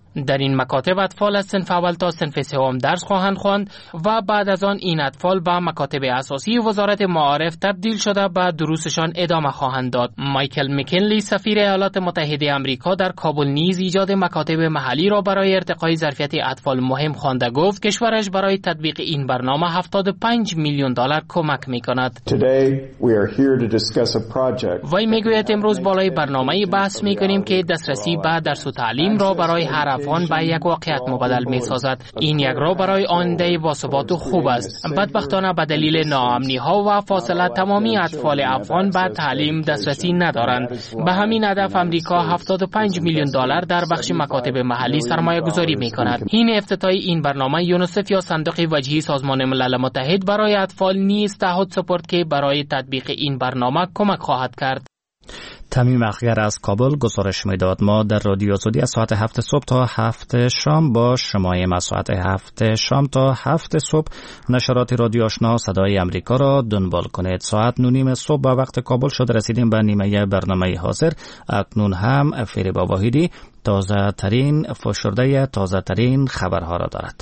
در این مکاتب اطفال از صنف اول تا صنف سوم درس خواهند خواند و بعد از آن این اطفال به مکاتب اساسی وزارت معارف تبدیل شده به دروسشان ادامه خواهند داد. مایکل مکنلی سفیر ایالات متحده آمریکا در کابل نیز ایجاد مکاتب محلی را برای ارتقای ظرفیت اطفال مهم خوانده گفت کشورش برای تطبیق این برنامه هفتاد و پنج میلیون دلار کمک می‌کند. وی میگوید امروز بالای برنامه‌ای بحث می‌کنیم که دسترسی به درس و تعلیم را برای هر افغان به یک واقعیت مبدل می‌سازد. این یک راه برای آینده باثبات و خوب است. بدبختانه به دلیل ناامنی‌ها و فاصله تمامی اطفال افغان به تعلیم دسترسی ندارند. به همین هدف آمریکا هفتاد و پنج میلیون دلار در بخش مکاتب محلی سرمایه‌گذاری می‌کند. این افتتاح این برنامه یونیسف یا صندوق وجهی سازمان ملل متحد برای اطفال نیز تعهد سپرد که برای تطبیق این برنامه کمک خواهد کرد. تمیم اخگر از کابل گزارش میداد. ما در رادیو آزادی از ساعت هفت صبح تا هفت شام با شماییم. از ساعت هفت شام تا هفت صبح نشرات رادیو آشنا صدای امریکا را دنبال کنید. ساعت نونیم صبح با وقت کابل شد رسیدیم به نیمه برنامه حاضر. اکنون هم فریبا واحدی تازه ترین فشرده تازه ترین خبرها را دارد.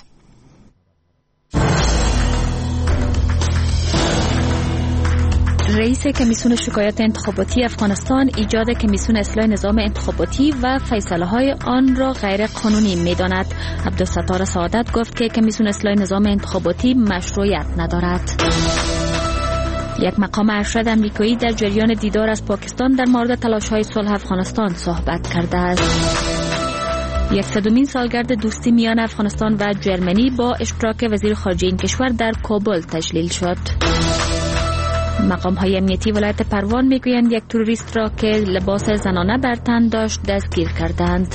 رئیس کمیسیون شکایات انتخاباتی افغانستان ایجاد کمیسیون اصلاح نظام انتخاباتی و فیصله‌های آن را غیر قانونی می‌داند. عبدالستار سعادت گفت که کمیسیون اصلاح نظام انتخاباتی مشروعیت ندارد. یک مقام ارشد امریکایی در جریان دیدار از پاکستان در مورد تلاش‌های صلح افغانستان صحبت کرده است. یک صدومین سالگرد دوستی میان افغانستان و جرمنی با اشتراک وزیر خارجه این کشور در کابل تجلیل شد. مقام های امنیتی ولایت پروان میگویند یک توریست را که لباس زنانه بر تن داشت دستگیر کردند.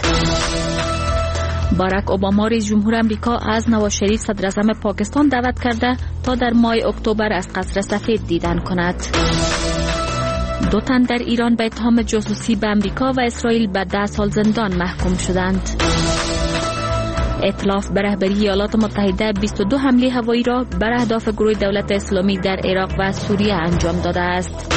باراک اوباما رئیس جمهور امریکا از نواز شریف صدر اعظم پاکستان دعوت کرده تا در ماه اکتبر از قصر سفید دیدن کند. دو تن در ایران به اتهام جاسوسی به امریکا و اسرائیل به ده سال زندان محکوم شدند. ائتلاف به رهبری ایالات متحده بیست و دو حمله هوایی را بر اهداف گروه دولت اسلامی در عراق و سوریه انجام داده است.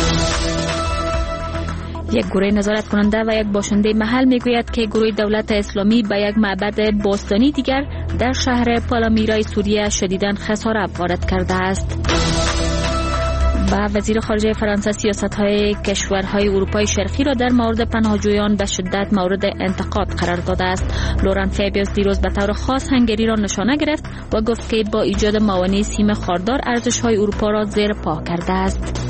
یک گروه نظارت کننده و یک باشنده محل میگوید که گروه دولت اسلامی به یک معبد باستانی دیگر در شهر پالامیرای سوریه شدیداً خسارت وارد کرده است. و وزیر خارجه فرانسه سیاست‌های کشورهای اروپای شرقی را در مورد پناهجویان به شدت مورد انتقاد قرار داده است. لوران فابیوس دیروز به طور خاص هنگری را نشانه گرفت و گفت که با ایجاد موانع سیم خاردار ارزش‌های اروپا را زیر پا کرده است.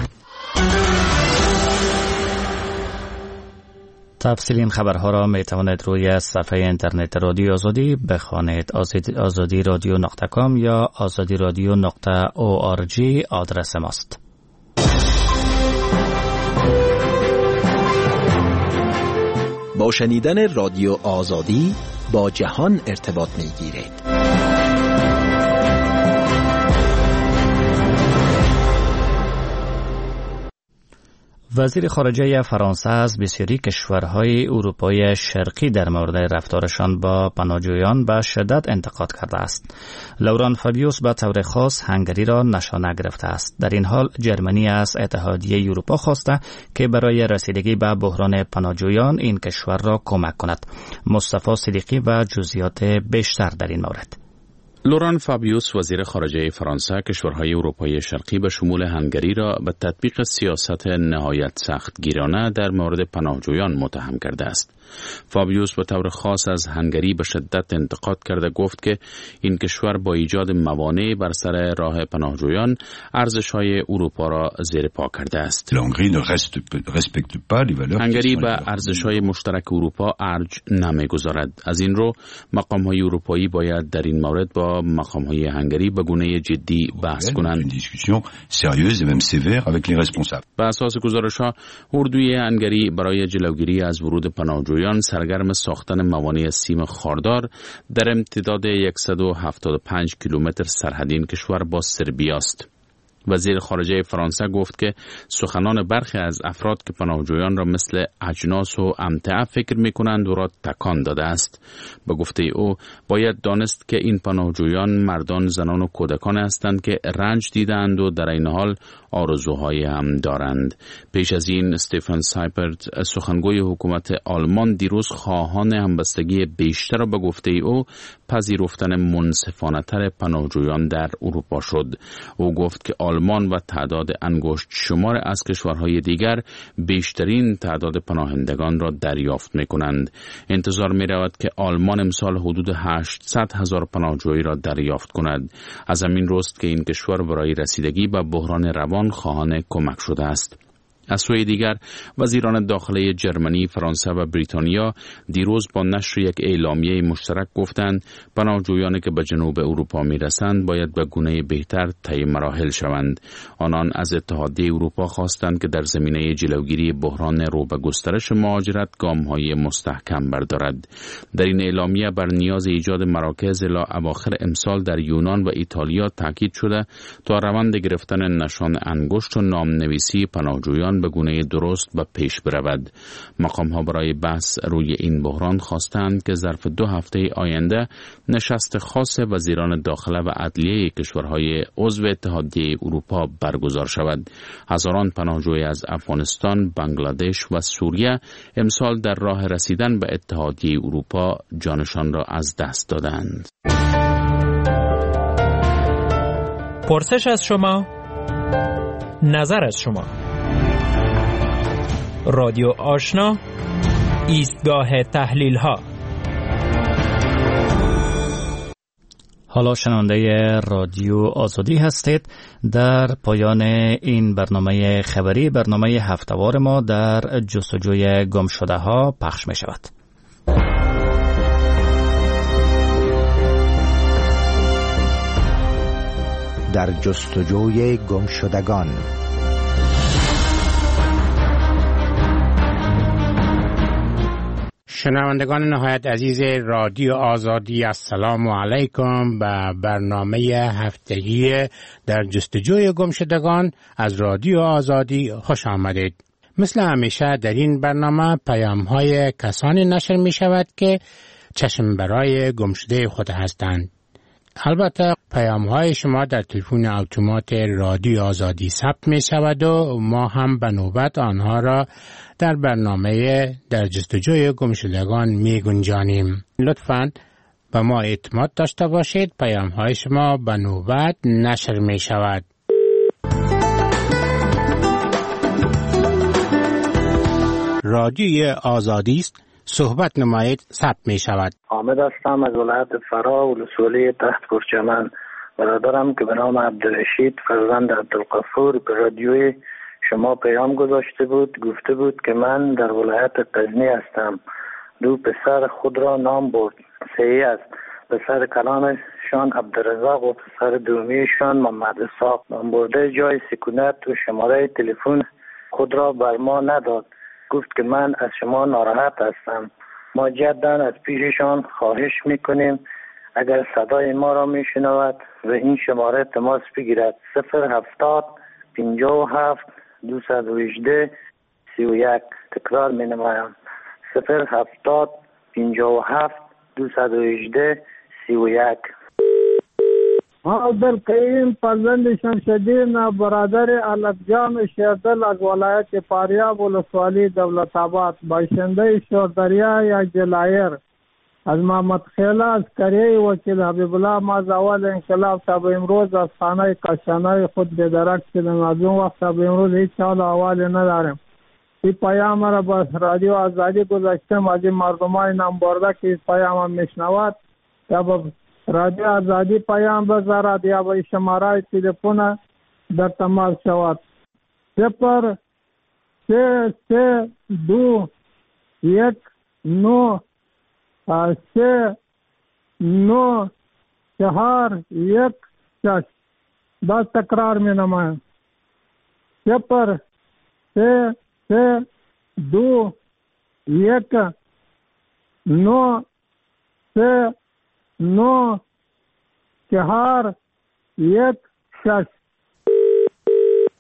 تفصیل این خبرها را می توانید روی صفحه اینترنت رادیو آزادی بخوانید. آزادی رادیو نقطه کام یا آزادی رادیو نقطه او آر جی آدرس ماست. با شنیدن رادیو آزادی با جهان ارتباط می گیرید. وزیر خارجه فرانسه از بسیاری کشورهای اروپای شرقی در مورد رفتارشان با پناهجویان به شدت انتقاد کرده است. لوران فابیوس به طور خاص هنگری را نشانه گرفته است. در این حال جرمنی از اتحادیه اروپا خواسته که برای رسیدگی به بحران پناهجویان این کشور را کمک کند. مصطفی صدیقی و جزئیات بیشتر در این مورد. لوران فابیوس وزیر خارجه فرانسه کشورهای اروپای شرقی به شمول هنگری را به تطبیق سیاست نهایت سختگیرانه در مورد پناهجویان متهم کرده است. فابیوس به طور خاص از هنگری به شدت انتقاد کرده گفت که این کشور با ایجاد موانع بر سر راه پناهجویان ارزش‌های اروپا را زیر پا کرده است. هنگری به ارزش‌های مشترک اروپا ارج نمی‌گذارد. از این رو مقام‌های اروپایی باید در این مورد با مقام‌های هنگری به گونه جدی بحث کنند. به اساس گزارش‌ها اردوی هنگری برای جلوگیری از ورود پناهجویان سرگرم ساختن موانع سیم خاردار در امتداد صد و هفتاد و پنج کیلومتر سرحدین کشور با سربیا است. وزیر خارجه فرانسه گفت که سخنان برخی از افراد که پناهجویان را مثل اجناس و امتعه فکر می کنند و را تکان داده است. به گفته او باید دانست که این پناهجویان مردان، زنان و کودکان هستند که رنج دیدند و در این حال آرزوهای هم دارند. پیش از این استفان سایپرت سخنگوی حکومت آلمان دیروز خواهان همبستگی بیشتر را به گفته او پذیرفتن منصفانه‌تر پناهجویان در اروپا شد. او گفت که آلمان و تعداد انگشت شمار از کشورهای دیگر بیشترین تعداد پناهندگان را دریافت می کنند. انتظار می رود که آلمان امسال حدود هشتصد هزار پناهجویی را دریافت کند. از همین روست که این کشور برای رسیدگی به بحران روان خواهان کمک شده است. از سوی دیگر وزیران داخله جرمنی، فرانسه و بریتانیا دیروز با نشر یک اعلامیه مشترک گفتند پناهجویانی که به جنوب اروپا میرسند باید به گونه بهتر طی مراحل شوند. آنان از اتحادیه اروپا خواستند که در زمینه جلوگیری بحران رو به گسترش مهاجرت گام‌های مستحکم بردارد. در این اعلامیه بر نیاز ایجاد مراکز الی اواخر امسال در یونان و ایتالیا تاکید شده تا روند گرفتن نشان انگشت و نامنویسی پناهجویان به گونه درست به پیش برود. مقام ها برای بحث روی این بحران خواستند که ظرف دو هفته آینده نشست خاص وزیران داخله و عدلیه کشورهای عضو اتحادیه اروپا برگزار شود. هزاران پناهجوی از افغانستان، بنگلادش و سوریه امسال در راه رسیدن به اتحادیه اروپا جانشان را از دست دادند. پرسش از شما، نظر از شما. رادیو آشنا، ایستگاه تحلیل ها. حالا شنونده رادیو آزادی هستید. در پایان این برنامه خبری، برنامه هفته‌وار ما در جستجوی گم شده ها پخش می شود. در جستجوی گم شدگان. شنوندگان نهایت عزیز رادیو آزادی، السلام علیکم. به برنامه هفتگی در جستجوی گمشدگان از رادیو آزادی خوش آمدید. مثل همیشه در این برنامه پیام های کسانی نشر می شود که چشم برای گمشده خود هستند. البته پیام های شما در تلفن اتومات رادیو آزادی ثبت می شود و ما هم به نوبت آنها را در برنامه در جستجوی گمشدگان می گنجانیم. لطفاً به ما اعتماد داشته باشید، پیام های شما به نوبت نشر می شود. رادیو آزادی است، صحبت نمایید، ثبت می شود. حامد هستم از ولایت فرا ولسوالی تحت پرچمن. برادرم که به نام عبدالرشید فرزند عبدالغفور به رادیوی شما پیام گذاشته بود، گفته بود که من در ولایت غزنی هستم. دو پسر خود را نام برد. صحیح است. پسر کلانشان عبدالرزاق و پسر دومیشان محمد اسحاق. نام برده جای سکونت و شماره تلفن خود را بر ما نداد. گفت که من از شما ناراحت هستم. ما جداً از پیششان خواهش میکنیم اگر صدای ما را میشنود و این شماره تماس بگیرد. صفر هفتاد پنجاه و هفت دویست و هجده سی و یک. تکرار می نمایم. صفر هفتاد پنجاه و هفت دویست و هجده سی و یک. ما عبدالقیم فرزند شمشدین برادر علفجان شیردل از ولایت فاریاب ولسوالی دولت آباد، باشنده شوردریا یا جلایر. از محمد خیله عسکری وکیل حبیب الله ما از اول انقلاب تا به امروز از خانه کاشانه خود بدرک شدیم. از اون وقت تا به امروز هیچ حال احوالی نداریم. این پیام را با رادیو آزادی گذاشتم. از این مردمان نام برده که این پیام هم میشنود یا با رادیو آزادی پیام بذارد یا با شماره تلفن در تماس شود. صفر سه سه دو یک نو سه نو چهار یک شش. دس تکرار می نمایم. صفر سه سه دو یک نو سه نو چهار یک شش.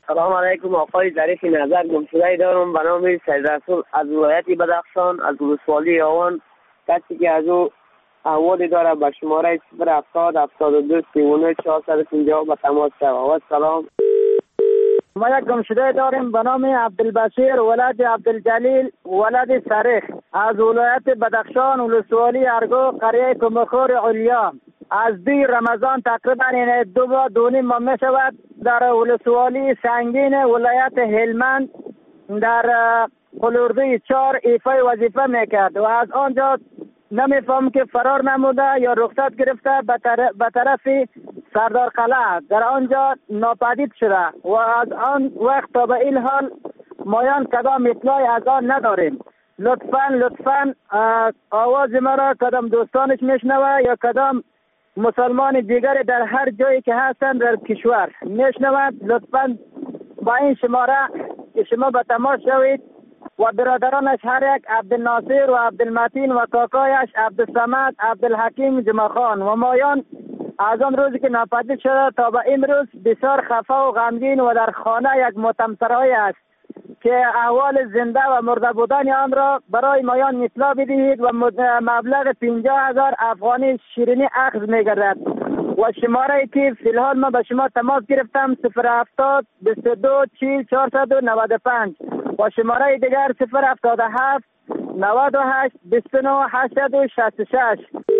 سلام علیکم آقای ظریف نظر. گمشده دارم به نام سید رسول از ولایت بدخشان از ولسوالی آوان. کسی که از او احوالی داره به شماره صفر هفتاد هفتاد و دو سی و نه چهارصد و پنجاه به تماس شود. سلام. ما یک گمشده داریم به نام عبدالبشیر ولد عبدالجلیل ولد سریخ از ولایت بدخشان ولسوالی ارگو قریه کمخور علیا. از دی رمضان تقریبا این دو با دونی ما می شود در ولسوالی سنگین ولایت هلمند در قلوردوی چار ایفای وظیفه میکرد و از آنجا نمیفهم که فرار نموده یا رخصت گرفته به طرف سردار قلعه در آنجا ناپدید شده و از آن وقت تا به این حال مایان کدام اطلاعی از آن نداریم. لطفاً لطفاً آواز ما را کدام دوستانش میشنوه یا کدام مسلمان دیگر در هر جایی که هستند در کشور میشنوند، لطفاً با این شماره که شما به تماس شوید و برادرانش هر یک عبدالناصر و عبدالمتین و کاکایش عبدالصمد عبدالحکیم جمعخان و مایان از آن روزی که ناپدید شده تا به امروز بسیار خفه و غمگین و در خانه یک ماتمسرایی است که احوال زنده و مرده بودن آن را برای مایان اطلاع بدهید و مبلغ پنجاه هزار افغانی شیرینی اخذ می‌گردد. و شماره که فی الحال من به شما تماس گرفتم صفر هفتاد بیست و دو چهل چهارصد و نود و پنج و شماره دیگر صفر هفتاد و هفت نود و هشت بیست و نه هشتصد و شصت و شش.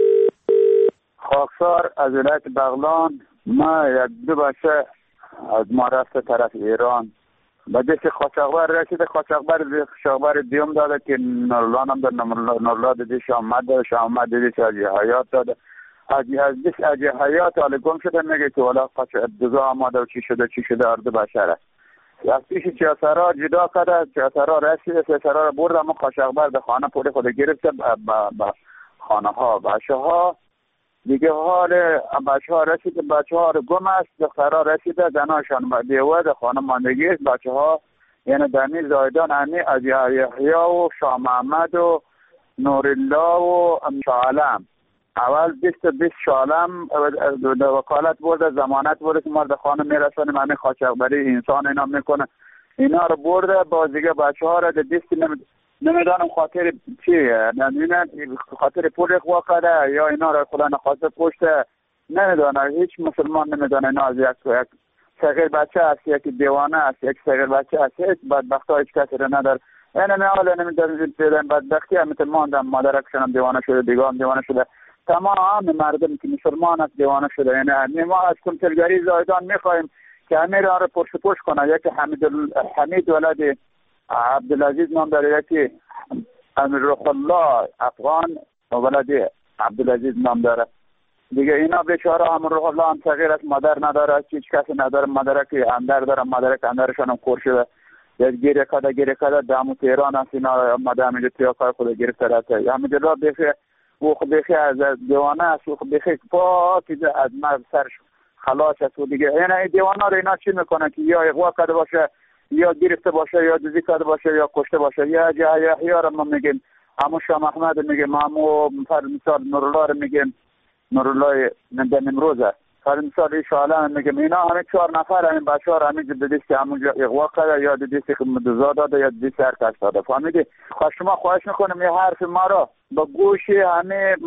خاکسار از ولایت بغلان. ما یک دو بچه از ما رفته طرف ایران به دست قاچاقبر رسید. قاچاقبر قاچاقبر دیوم داده که نورلان هم داده. نورلان دیدی شامد داده. شامد دیدی که عجی حیات داده. عجی از دست عجی حیات حالا گم شده میگه که والا دوزا آماده و چی شده چی شده ارده بشره. از پیش چهسرا جدا کرده. چهسرا رسید. چهسرا را برد اما قاچاقبر در خانه پولی خود گرفته به خانه ها بچه ها دیگه. حال بچه ها رسیده. بچه ها رو گم است. دخترها رسیده. زناشان دیوه در خانه ماندگی است. بچه ها یعنی دمی زایدان همی از یحیی و شاه محمد و نورالله و شالم اول بیست بیست شالم در وکالت برده زمانت برده که ما در خانه میرسانیم. همه قاچاقبری انسان اینا میکنه. اینا رو برده باز دیگه بچه ها رو در بیست نمیدانم خاطر چیه، نمیدونم خاطر پول اخوا کرده یا اینا را خدا نخواسته پشته نمیدانم. هیچ مسلمان نمیدانه اینا از یک یک صغیر بچه است، یک دیوانه است، یک صغیر بچه است. هیچ بدبخت ها هیچ کسی را نداره. این حالا نمیدانم پیدن بدبختی هم مثل ماندم مادرکشون هم دیوانه شده، دیگه هم دیوانه شده. تمام مردم که مسلمان است دیوانه شده. یعنی ما از کنترلگری زایدان میخواهیم که همه را رو پشت پشت کنه. یکی حمید حمید ولد عبدالعزیز نام داره، یکی امیررخ الله افغان ولد عبدالعزیز نام داره. دیگه اینا بیچاره امیررخ الله هم صغیر است، مادر نداره، هیچ کسی نداره. مادر که اندر داره، مادر که اندرشان هم کور شده. یک گیره کده گیره کده دامو تهران است. اینا مادر میگه تیا کار خود گرفته رفته. حمید الله بخی او خود بخی از دیوانه است، او خود بخی پاکیزه از مرد سرش خلاص است. و دیگه اینا دیوانه رو اینا چی میکنه که یا اغوا کرده باشه یا گرفته باشه یا دزدی کرده باشه یا کشته باشه. یا یحیی را ما میگیم، همون شاه محمد میگیم، همون مثال نورالله رو میگیم، نورالله نمروزه فرض مثال شاه میگیم. اینا همه چهار نفر همین بچه ها را همین دیدیست که همونجا اغوا کرده یا دیدیست که مدوزا داده یا دیدیست هر کس داده. فهمیدی؟ خواهش ما خواهش میکنیم یه حرف ما را با گوش همه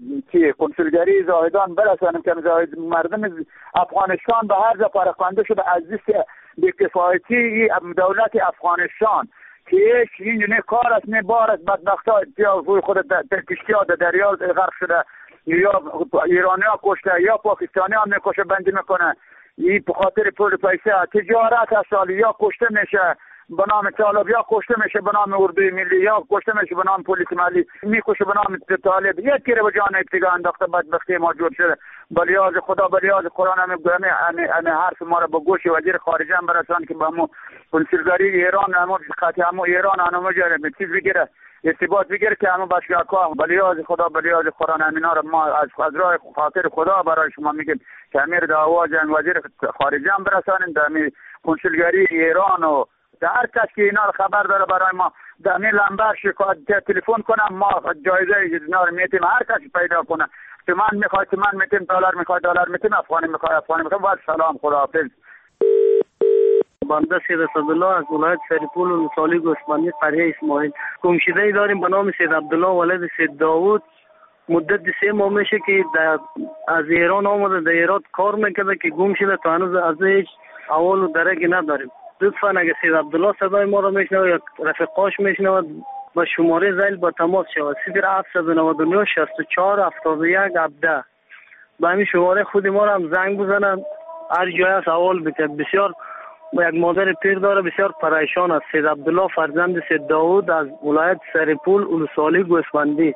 چی کنسولگری زاهدان برسانیم که مردم افغانستان به هر جا پراکنده شده از دست بی‌کفایتی دولت افغانستان که این یعنی کار است نه بار است. بدبخت ها روی خود در کشتی ها در دریا غرق شده، یا ایرانی ها کشته یا پاکستانی ها میکشه بندی میکنه. این به خاطر پول پیسه تجارت اصالی یا کشته میشه به نام طالب، یا کشته میشه به نام اردوی ملی، یا کشته میشه به نام پلیس ملی، میکشه به نام طالب. یک کره به جان ابتگاه انداخته بدبختی ما جور شده. بلیاز خدا بلیاز قرآن همه همه حرف ما را به گوش وزیر خارجه هم برسان که به همون کنسولگری ایران همون خطی همون ایران همون جاره چیز بگیره ارتباط بگیره که همون باشگاه کام بلیاز خدا بلیاز قرآن همینا را ما از راه خاطر خدا برای شما میگیم که امیر دا آواز وزیر خارجه هم برسانیم در همین کنسولگری ایران و در هر کس که اینا رو خبر داره برای ما در همین لنبر شکایت تلفن کنم. ما جایزه اینا رو میتیم هر کسی پیدا کنه. تومان میخواد تومان میتیم، دلار میخواد دلار میتیم، افغانی میخواد افغانی میتیم. و سلام، خداحافظ. بنده سید اسدالله از ولایت سریپول و سالی گوسفندی قریه اسماعیل. گمشده داریم به نام سید عبدالله ولد سید داوود. مدت سه ماه میشه که از ایران آمده، در ایران کار میکرده که گم شده، تا هنوز از هیچ اول و درکی نداریم. لطفا اگه سید عبدالله صدای ما رو میشنوه یا رفیقاش میشنوه با شماره زیل با تماس شود صفر هفت نه نه شصت و چهار هفتاد و یک هفده. با همین شماره خود ما رو هم زنگ بزنن، هر جای از اول بکرد. بسیار یک مادر پیر داره، بسیار پریشان است. سید عبدالله فرزند سید داوود از ولایت سریپول ولسوالی گوسفندی.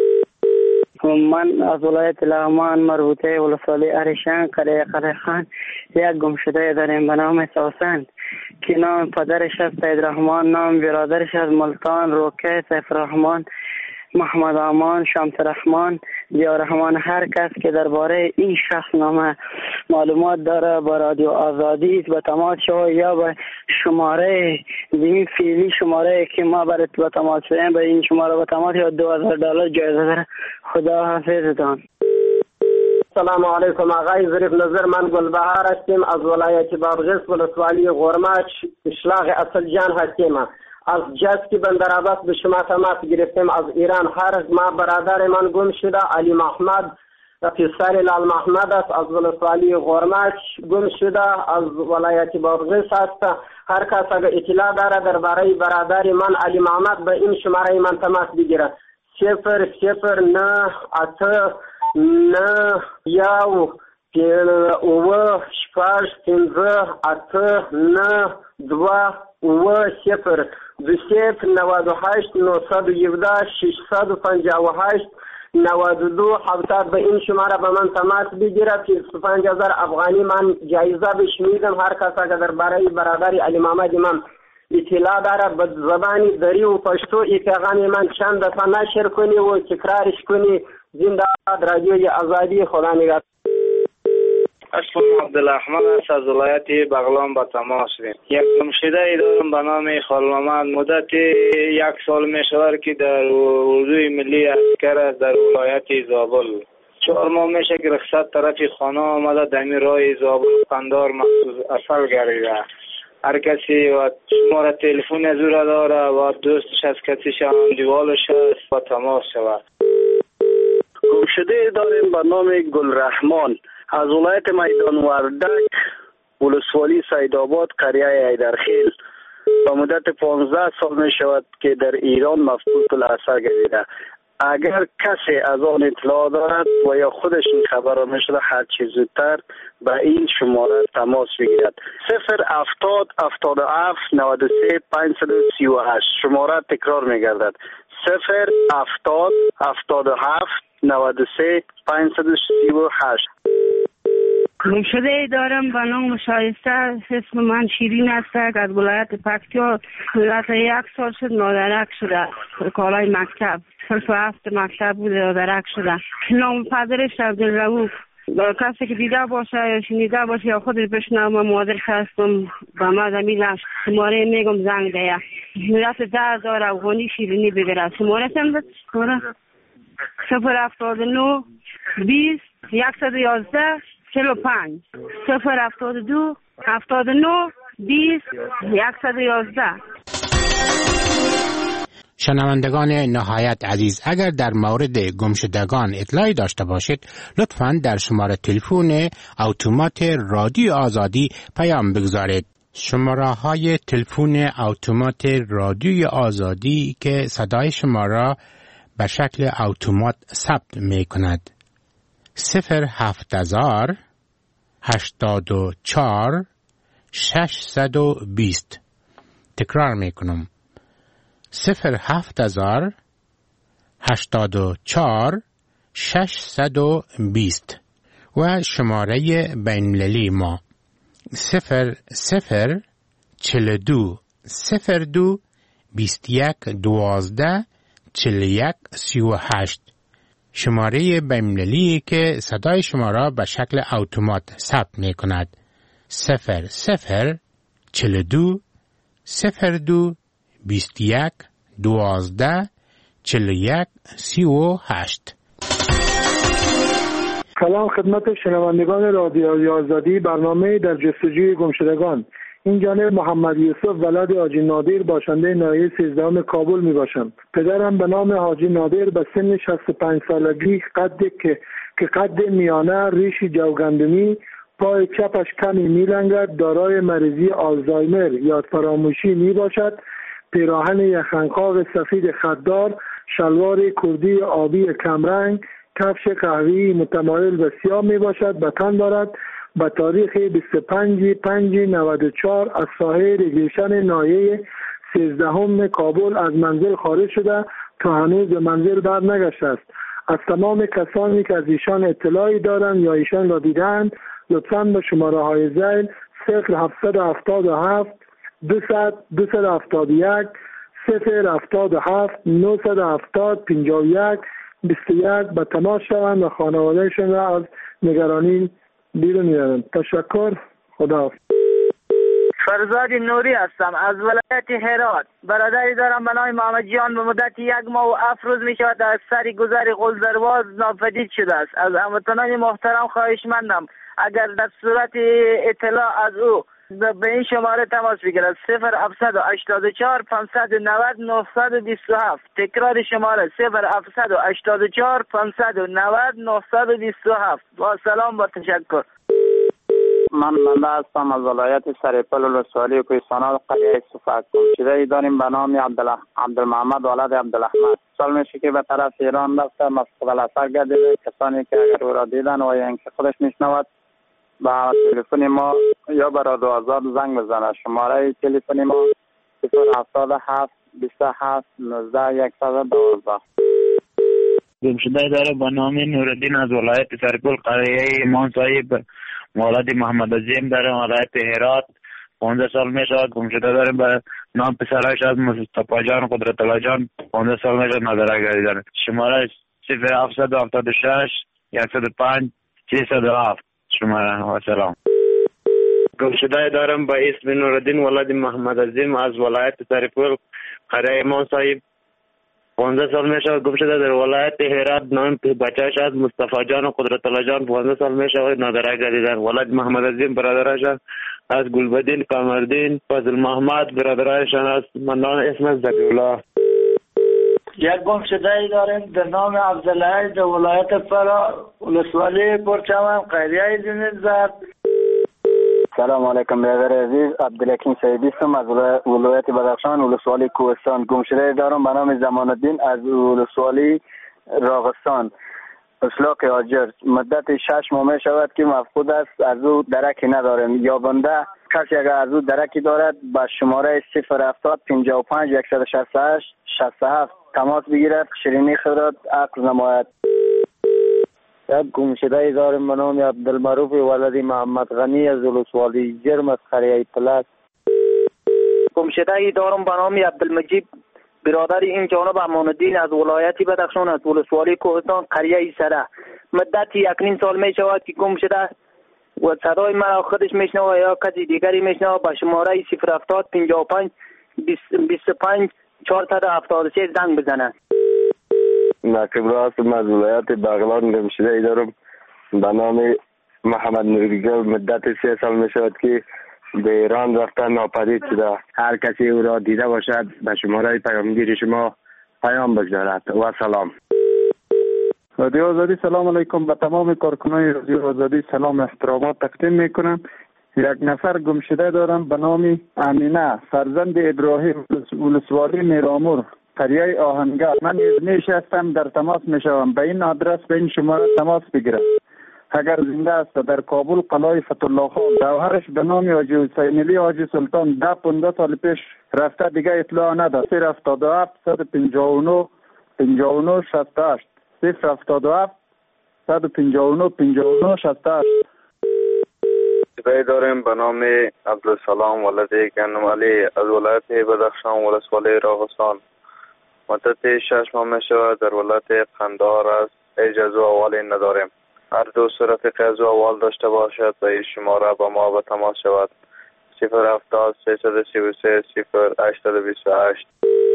من از ولایت لغمان مربوطه ولسوالی ارشن قریه قره خان یک گمشده داریم به نام سوسن که نام پدرش از سید رحمان، نام برادرش از ملتان، روکه، سیف رحمان، محمد امان، شمس رحمان، ضیاء رحمان. هر کس که درباره این شخص نامه معلومات داره با رادیو آزادی به تماس شود یا به شماره این فعلی شماره که ما برای به تماس شدیم به این شماره به تماس یا دو هزار دلار جایزه داره. خدا حافظتان. سلام علیکم آقای ظریف نظر، من گلبهار هستیم از ولایت بادغیس ولسوالی غرماچ اشلاق اصل جان هستیم. از جسکی بندرعباس به شما تماس گرفتیم از ایران. هر ما برادر من گم شده علی محمد پسر لال محمد است از ولسوالی غرماچ گم شده از ولایت بادغیس است. هر کس اگر اطلاع داره درباره برادر من علی محمد به این شماره من تماس بگیره صفر صفر نه اته نه یو اوه شپاش پنځه اته نه دوه اوه صفر دو صفر نود و هشت نهصد و هفده ششصد و پنجاه و هشت نود و دو هفتاد. به این شماره به من تماس بگیره که پنج هزار افغانی من جایزه بهش میدم. هر کس اگر درباره برادر علی محمد من اطلاع داره به زبانی دری و پشتو ای پیغام من چند دفعه نشر کنی و تکرارش کنی. زنده باد رادیوی آزادی. خدا نگهدار. اسلام عبدالرحمن است از ولایت بغلان با تماس شدیم. یک گمشده ای دارم به نام خالمحمد. مدت یک سال می شود که در اردوی ملی عسکر در ولایت زابل. چهار ماه میشه که رخصت طرف خانه آمده، دمی راه زابل قندار مخصوص اصل گردیده. هر کسی و شماره تلفن از او را داره و دوستش از کسی شما دیوالش است با تماس شود. گمشده داریم به نام گلرحمان از ولایت میدان وردک ولسوالی سیدآباد قریه ایدرخیل. با مدت پانزده سال می شود که در ایران مفقود الاثر گردیده. اگر کسی از آن اطلاع دارد و یا خودش این خبر را می شده هر چیز زودتر به این شماره تماس بگیرد صفر هفتاد هفتاد و هفت نود و سه پانصد و سی و هشت. شماره تکرار می گردد صفر هفتاد هفتاد و هفت نود و سه پانصد و سی و هشت. گمشده ای دارم به نام شایسته، اسم من شیرین است از ولایت پکتیا. مدت یک سال شد نادرک شده، کالای مکتب صرف هفت مکتب بود نادرک شده. نام پدرش عبدالرؤوف. کسی که دیده باشه یا شنیده باشه یا خودش بشنوه من مادرش هستم به ما زمین شماره میگم زنگ ده مدت ده هزار افغانی شیرینی بگیره. شماره چند شماره صفر هفتاد و نه بیست یکصد و یازده چهل و پنج صفر هفتاد و دو هفتاد و نه بیست یکصد و یازده. شنوندگان نهایت عزیز، اگر در مورد گمشدگان اطلاعی داشته باشید لطفاً در شماره تلفن اتومات رادیو آزادی پیام بگذارید. شماره های تلفن اتومات رادیو آزادی که صدای شما را به شکل اتومات ثبت می کند صفر هفت هزار هشتاد و چهار ششصد و بیست. تکرار می کنم صفر هفت هزار هشتاد و چهار ششصد و بیست. و شماره بین‌المللی ما صفر صفر چهل دو صفر دو بیست یک دوازده چهل یک سی و هشت. شماره بین‌المللی که صدای شما را به شکل اتومات ثبت می کند صفر صفر چهل دو صفر دو بیست یک دوازده چهل یک سی و هشت. سلام خدمت شنوندگان رادیو آزادی. برنامه در جستجوی گمشدگان. این جانب محمد یوسف ولد حاجی نادر باشنده ناحیه سیزدهم کابل می باشم. پدرم به نام حاجی نادر به سن شصت و پنج سالگی قد که که قد میانه، ریش جوگندمی، پای چپش کمی میلنگد، دارای مریضی آلزایمر یا فراموشی می باشد. پیراهن یخنقاق سفید خطدار، شلوار کردی آبی کمرنگ، کفش قهوه‌ای متمایل به سیاه می باشد. به تن دارد. به تاریخ بیست و پنج پنج نود و چهار از ساحه ریگلیشن ناحیه سیزدهم کابل از منزل خارج شده تا هنوز به منزل بر نگشته است. از تمام کسانی که از ایشان اطلاعی دارند یا ایشان را دیدند لطفاً به شماره های ذیل صفر هفتصد و هفتاد و هفت دویست دویست و هفتاد و یک صفر هفتاد و هفت نهصد و هفتاد پنجاه و یک بیست و یک به تماس شوند و خانوادهشان را از نگرانی بیرون می‌آورند. تشکر. خدا. فرزاد نوری هستم از ولایت هرات. برادری دارم به نام محمد جان. به مدت یک ماه و هفت روز می شود از سری گذر قلدرواز ناپدید شده است. از هموطنان محترم خواهشمندم اگر در صورت اطلاع از او به این شماره تماس بگیرد صفر هفتصد و هشتاد و چهار پانصد و نود نهصد و بیست و هفت. تکرار شماره صفر هفتصد و هشتاد و چهار پانصد و نود نهصد و بیست و هفت. با سلام با تشکر. من بنده هستم از ولایت سرپل ولسوالی کوهستان قریه صفت. گمشده داریم به نام عبدالله عبدالمحمد ولد عبدالرحمن. سال میشه که به طرف ایران رفته، مستقبل اثر گردیده. کسانی که اگر او را دیدن و یا اینکه خودش میشنود با تلفن ما یا برای دو هزار زنگ بزنه. شماره تلفن ما صفر هفتاد و هفت بیست و هفت نوزده صد و دوازده. گمشده داره به نام نوردین از ولایت سرپل قریه ایمان صاحب. مولد محمد عظیم داره ولایت هرات. پانزده سال می شود. گمشده داره به نام پسرش از مصطفی جان قدرت الله جان. پانزده سال می شود نداره گردیدن. شماره صفر هفتصد و هفتاد و شش صد و پنج سیصد و هفت. شماره و سلام. گمشده دارم به اسم نوردین ولد محمد عظیم از ولایت سرپل قریه ایمان صاحب. پانزده سال می شود. گمشده در ولایت هرات. نام بچه‌اش از مصطفی جان و قدرت الله جان. پانزده سال می شود نداره گردیدن. ولد محمد عظیم برادرش از گلبدین قمردین. فضل محمد برادرشان از منان اسم زکی‌الله. یک گمشده ای داریم در نام عبدالله در ولایت فرا ولسوالی پرچمن قریه زنیزد. سلام علیکم برادر عزیز. عبدالحکیم سیدی هستم از ولایت بدخشان ولسوالی کوهستان. گمشده دارم به نام زمان الدین از ولسوالی راغستان اسلاک آجر. مدت شش ماه می شود که مفقود است. از او درکی نداریم. یا بنده کسی اگر از او درکی دارد با شماره صفر هفتاد پنجاه و پنج صد و شصت و هشت شصت و هفت تماس بگیرد. شیرینی خودت عقل نماید. یک گمشده داریم به نام عبدالمعروف ولد محمد غنی از ولسوالی جرم از قریه پلاس. گمشده ای دارم به نام عبدالمجید برادر این جانب امان الدین از ولایت بدخشان از ولسوالی کوهستان قریه سره. مدت یک نیم سال می شود که گم شده و صدای مرا خودش میشنوه یا کسی دیگری میشنوه. با شماره صفر هفتاد پنجاه و پنج بیست و پنج چهارصد و هفتاد و سه زنگ بزنه. ناکب راستم از ولایت بغلان گمشده ای دارم به نام محمد نوریگل. مدت سه سال می شود که به ایران رفته ناپدید شده. هر کسی او را دیده باشد به شماره پیامگیر شما پیام بگذارد. و سلام. رادیو آزادی سلام علیکم. به تمام کارکنان رادیو آزادی سلام احترامات تقدیم میکنم. یک نفر گمشده دارم به نام امینه فرزند ابراهیم ولسوالی میرامور قریه آهنگر. من نشستم در تماس میشوم. به این آدرس به این شماره تماس بگیرم. اگر زنده است در کابل قلعه فتح‌الله خان. شوهرش به نام حاجی حسین علی حاجی سلطان ده پانزده سال پیش رفته دیگه اطلاع نداد. صفر هفتاد و هفت صد و پنجاه و نه پنجاه و نه شصت و هشت صفر هفتاد و هفت صد و پنجاه و نه پنجاه و نه شصت و هشت. صدای داریم به نام عبدالسلام ولد گنم علی از ولایت بدخشان ولسوالی راغستان. مدت شش ماه می شود در ولایت قندهار است. اجازه اوالی نداریم. هر دو صورت قضا اول داشته باشد به این شماره با ما به تماس شود. صفر هفتاد سیصد و سی و سه صفر هشتصد و بیست و هشت.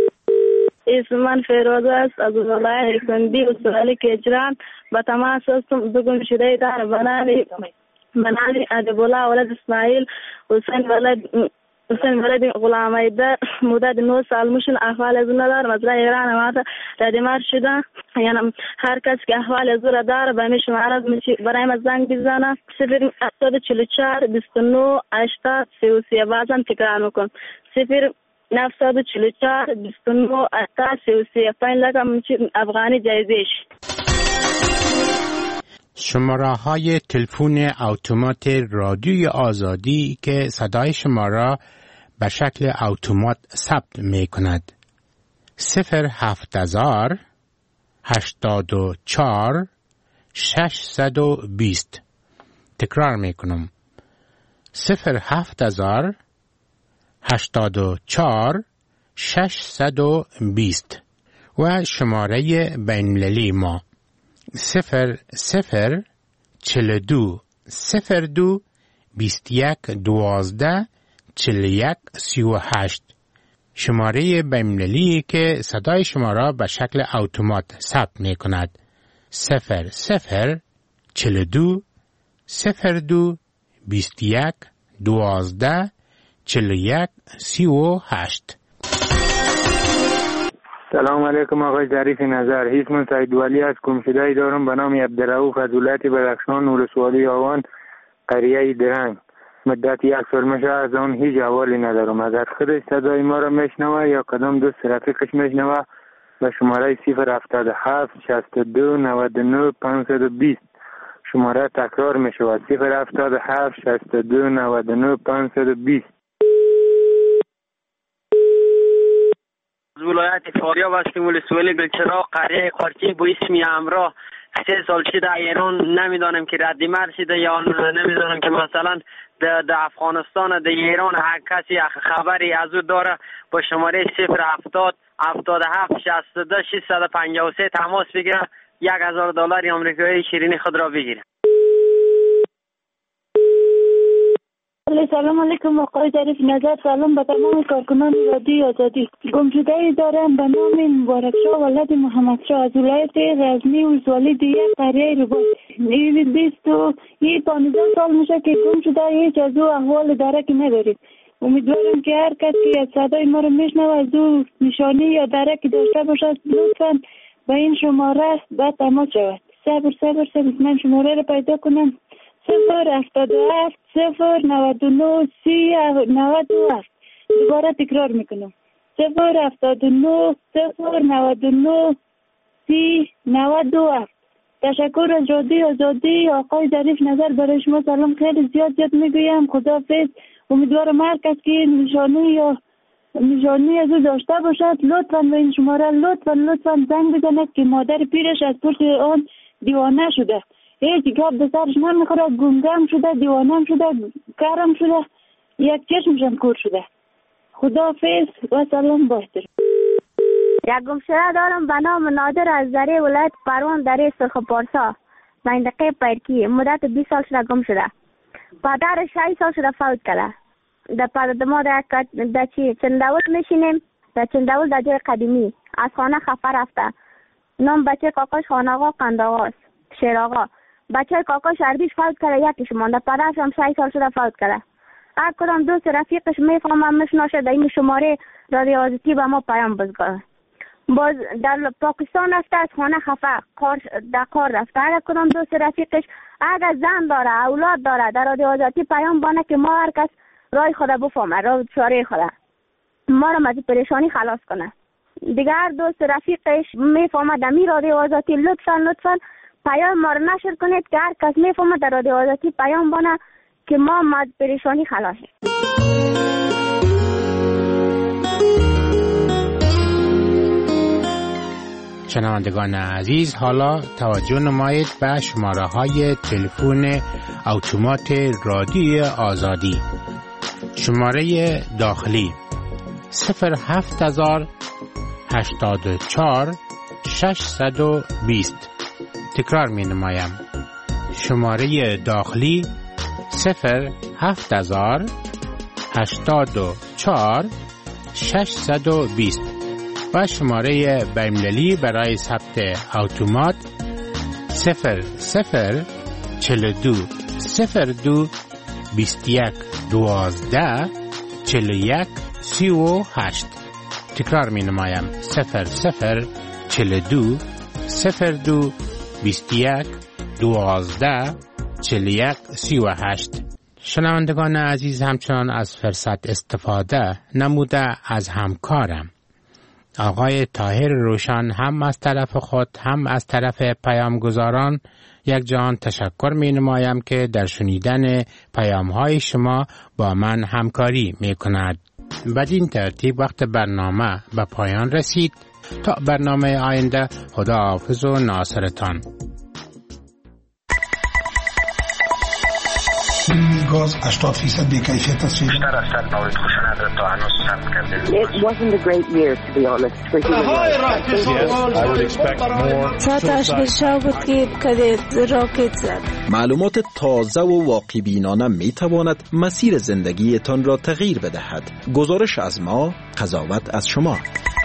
اسم من فیروزه است از ولایت سندی ولسوالی کجران. به تماس هستم. دو گمشده دارم به نام بنانی ادیب الله ولد اسماعیل حسین ولد حسین ولد غلام ایدر مدت نه سال مشن احوال از ندارم از ایران ما ردیمار شدن یعنی هر کس که احوال از رو داره به میش معرض میشه برای ما زنگ بزنه صفر هفتاد و چهار بیست و نه هشتاد سی و سی بازم تکرار میکنم صفر هفتاد و چهار بیست و نه هشتاد سی و سی پنج لکه میشه افغانی جایزش. شماره های تلفن اتومات رادیوی آزادی که صدای شما را به شکل اتومات ثبت می کند صفر هفت هزار هشتاد و چهار ششصد و بیست. تکرار می کنم صفر هفت هزار هشتاد و چهار ششصد و بیست و شماره بین‌المللی ما صفر صفر چل دو صفر دو بیست یک دوازده چل یک سی و هشت. شماره بین‌المللی که صدای شما را به شکل اتومات ثبت می کند صفر صفر چل دو صفر دو بیست یک دوازده چل یک سی و هشت. سلام علیکم آقای ظریف نظر. اسم سعید ولی از گمشده‌ای دارم به نام عبدالرؤوف از ولایت بدخشان ولسوالی آوان قریه درنگ. مدت یک سال میشه از آن هیچ احوالی ندارم. اگر خودش صدای ما را میشنوه یا کدام دوست رفیقش میشنوه به شماره صفر هفتاد و هفت شصت و دو نود و نه پانصد و بیست شماره تکرار میشود صفر هفتاد و هفت شصت و دو نود و نه پانصد و بیست. از ولایت فاریاب هستیم ولسوالی بلچراغ قریه قارچی با اسم همراه سه سال شده ایران نمیدانم که ردی مر شده یا نمیدانم که مثلا در افغانستان در ایران هر کسی خبری از او داره با شماره صفر هفتاد هفتاد و هفت شصت و دو ششصد و پنجاه و سه تماس بگیره یک هزار دلار آمریکایی شیرینی خود را بگیره. سلام علیکم آقای ظریف نظر. سلام به تمام کارکنان رادیو آزادی. گمشده‌ای دارم به نام مبارک شاه ولد محمد شاه از ولایت غزنی ولسوالی دیگه قریه رباط. این بیست و پانزده سال میشه که گم شده هیچ از او احوال درک نداریم. امیدوارم که هر کس که از صدای ما رو میشنوه از او نشانی یا درک داشته باشد لطفا به این شماره به تماس شود. صبر صبر صبر من شماره رو پیدا کنم. صفر هفتاد و هفت صفر نود و نه سی نود و هفت. دوباره تکرار میکنم صفر هفتاد و نه صفر نود و نه سی نود و هفت. تشکر از رادیو آزادی آقای ظریف نظر. برای شما سلام خیلی زیاد زیاد میگویم. خداحافظ. امیدوارم هر کس که نشانی یا نشانی از او داشته باشد لطفا به این شماره لطفا لطفا زنگ بزند که مادر پیرش از پشت آن دیوانه شده. هیچ گپ به سرش نمیخوره. گمگم شده دیوانم شده کارم شده یک چشمشم کور شده. خداحافظ و سلام باهتر. یک گمشده دارم به نام نادر از ذره ولایت پروان دره سرخ پارسا منطقه پیرکی. مدت بیست سال شده گم شده. پدرش شش سال شده فوت کرده. در پدر ما در چی چنداول میشینیم در چنداول در جای قدیمی از خانه خفه رفته. نام بچه کاکاش خاناقا قنداغاست شیر آقا. بچه کاکاش عربیش فوت کرده یکیش مانده. پدرش هم شش سال شده فوت کرده. هر کدام دوست رفیقش میفهمم میشناسه در این شماره رادیو آزادی به ما پیام بزنه. باز در پاکستان رفته از خانه خفه کار در کار رفته. هر کدام دوست رفیقش اگر زن داره اولاد داره در رادیو آزادی پیام بانه که ما هر کس رای خدا بفهمه راه چاره خدا ما را از پریشانی خلاص کنه. دیگه هر دوست رفیقش میفهمه در می رادیو آزادی لطفا لطفا پیام ما را نشر کنید که هر کس میفهمه در رادیو آزادی پیام بانه که ما از پریشانی خلاص شیم. شنوندگان عزیز حالا توجه نمایید به شماره های تلفن اتومات رادیو آزادی. شماره داخلی صفر هفت هزار هشتاد و چهار ششصد و بیست. تکرار می نمایم شماره داخلی صفر هفت هزار هشتاد و چهار ششصد و بیست و شماره بین‌المللی برای ثبت اتومات صفر صفر چل دو صفر دو بیست یک دوازده چهل و یک سی و هشت. تکرار می نمایم صفر صفر چهل و دو صفر دو بیست و یک دوازده چهل و یک سی و هشت. شنوندگان عزیز، همچنان از فرصت استفاده نموده از همکارم آقای طاهر روشن هم از طرف خود هم از طرف پیامگزاران یک جهان تشکر می نمایم که در شنیدن پیام های شما با من همکاری می کند. بدین ترتیب وقت برنامه به پایان رسید. تا برنامه آینده، خدا حافظ و ناصرتان. گاز هشتاد درصد بی‌کیفیت است. بیشتر از صد مورد خشونت تا هنوز ثبت کرده. It wasn't a great year to be honest for human rights. Yes, I would expect more. ساعتش بشا بود که کده راکت زد. معلومات تازه و واقع بینانه می تواند مسیر زندگیتان را تغییر بدهد. گزارش از ما، قضاوت از شما.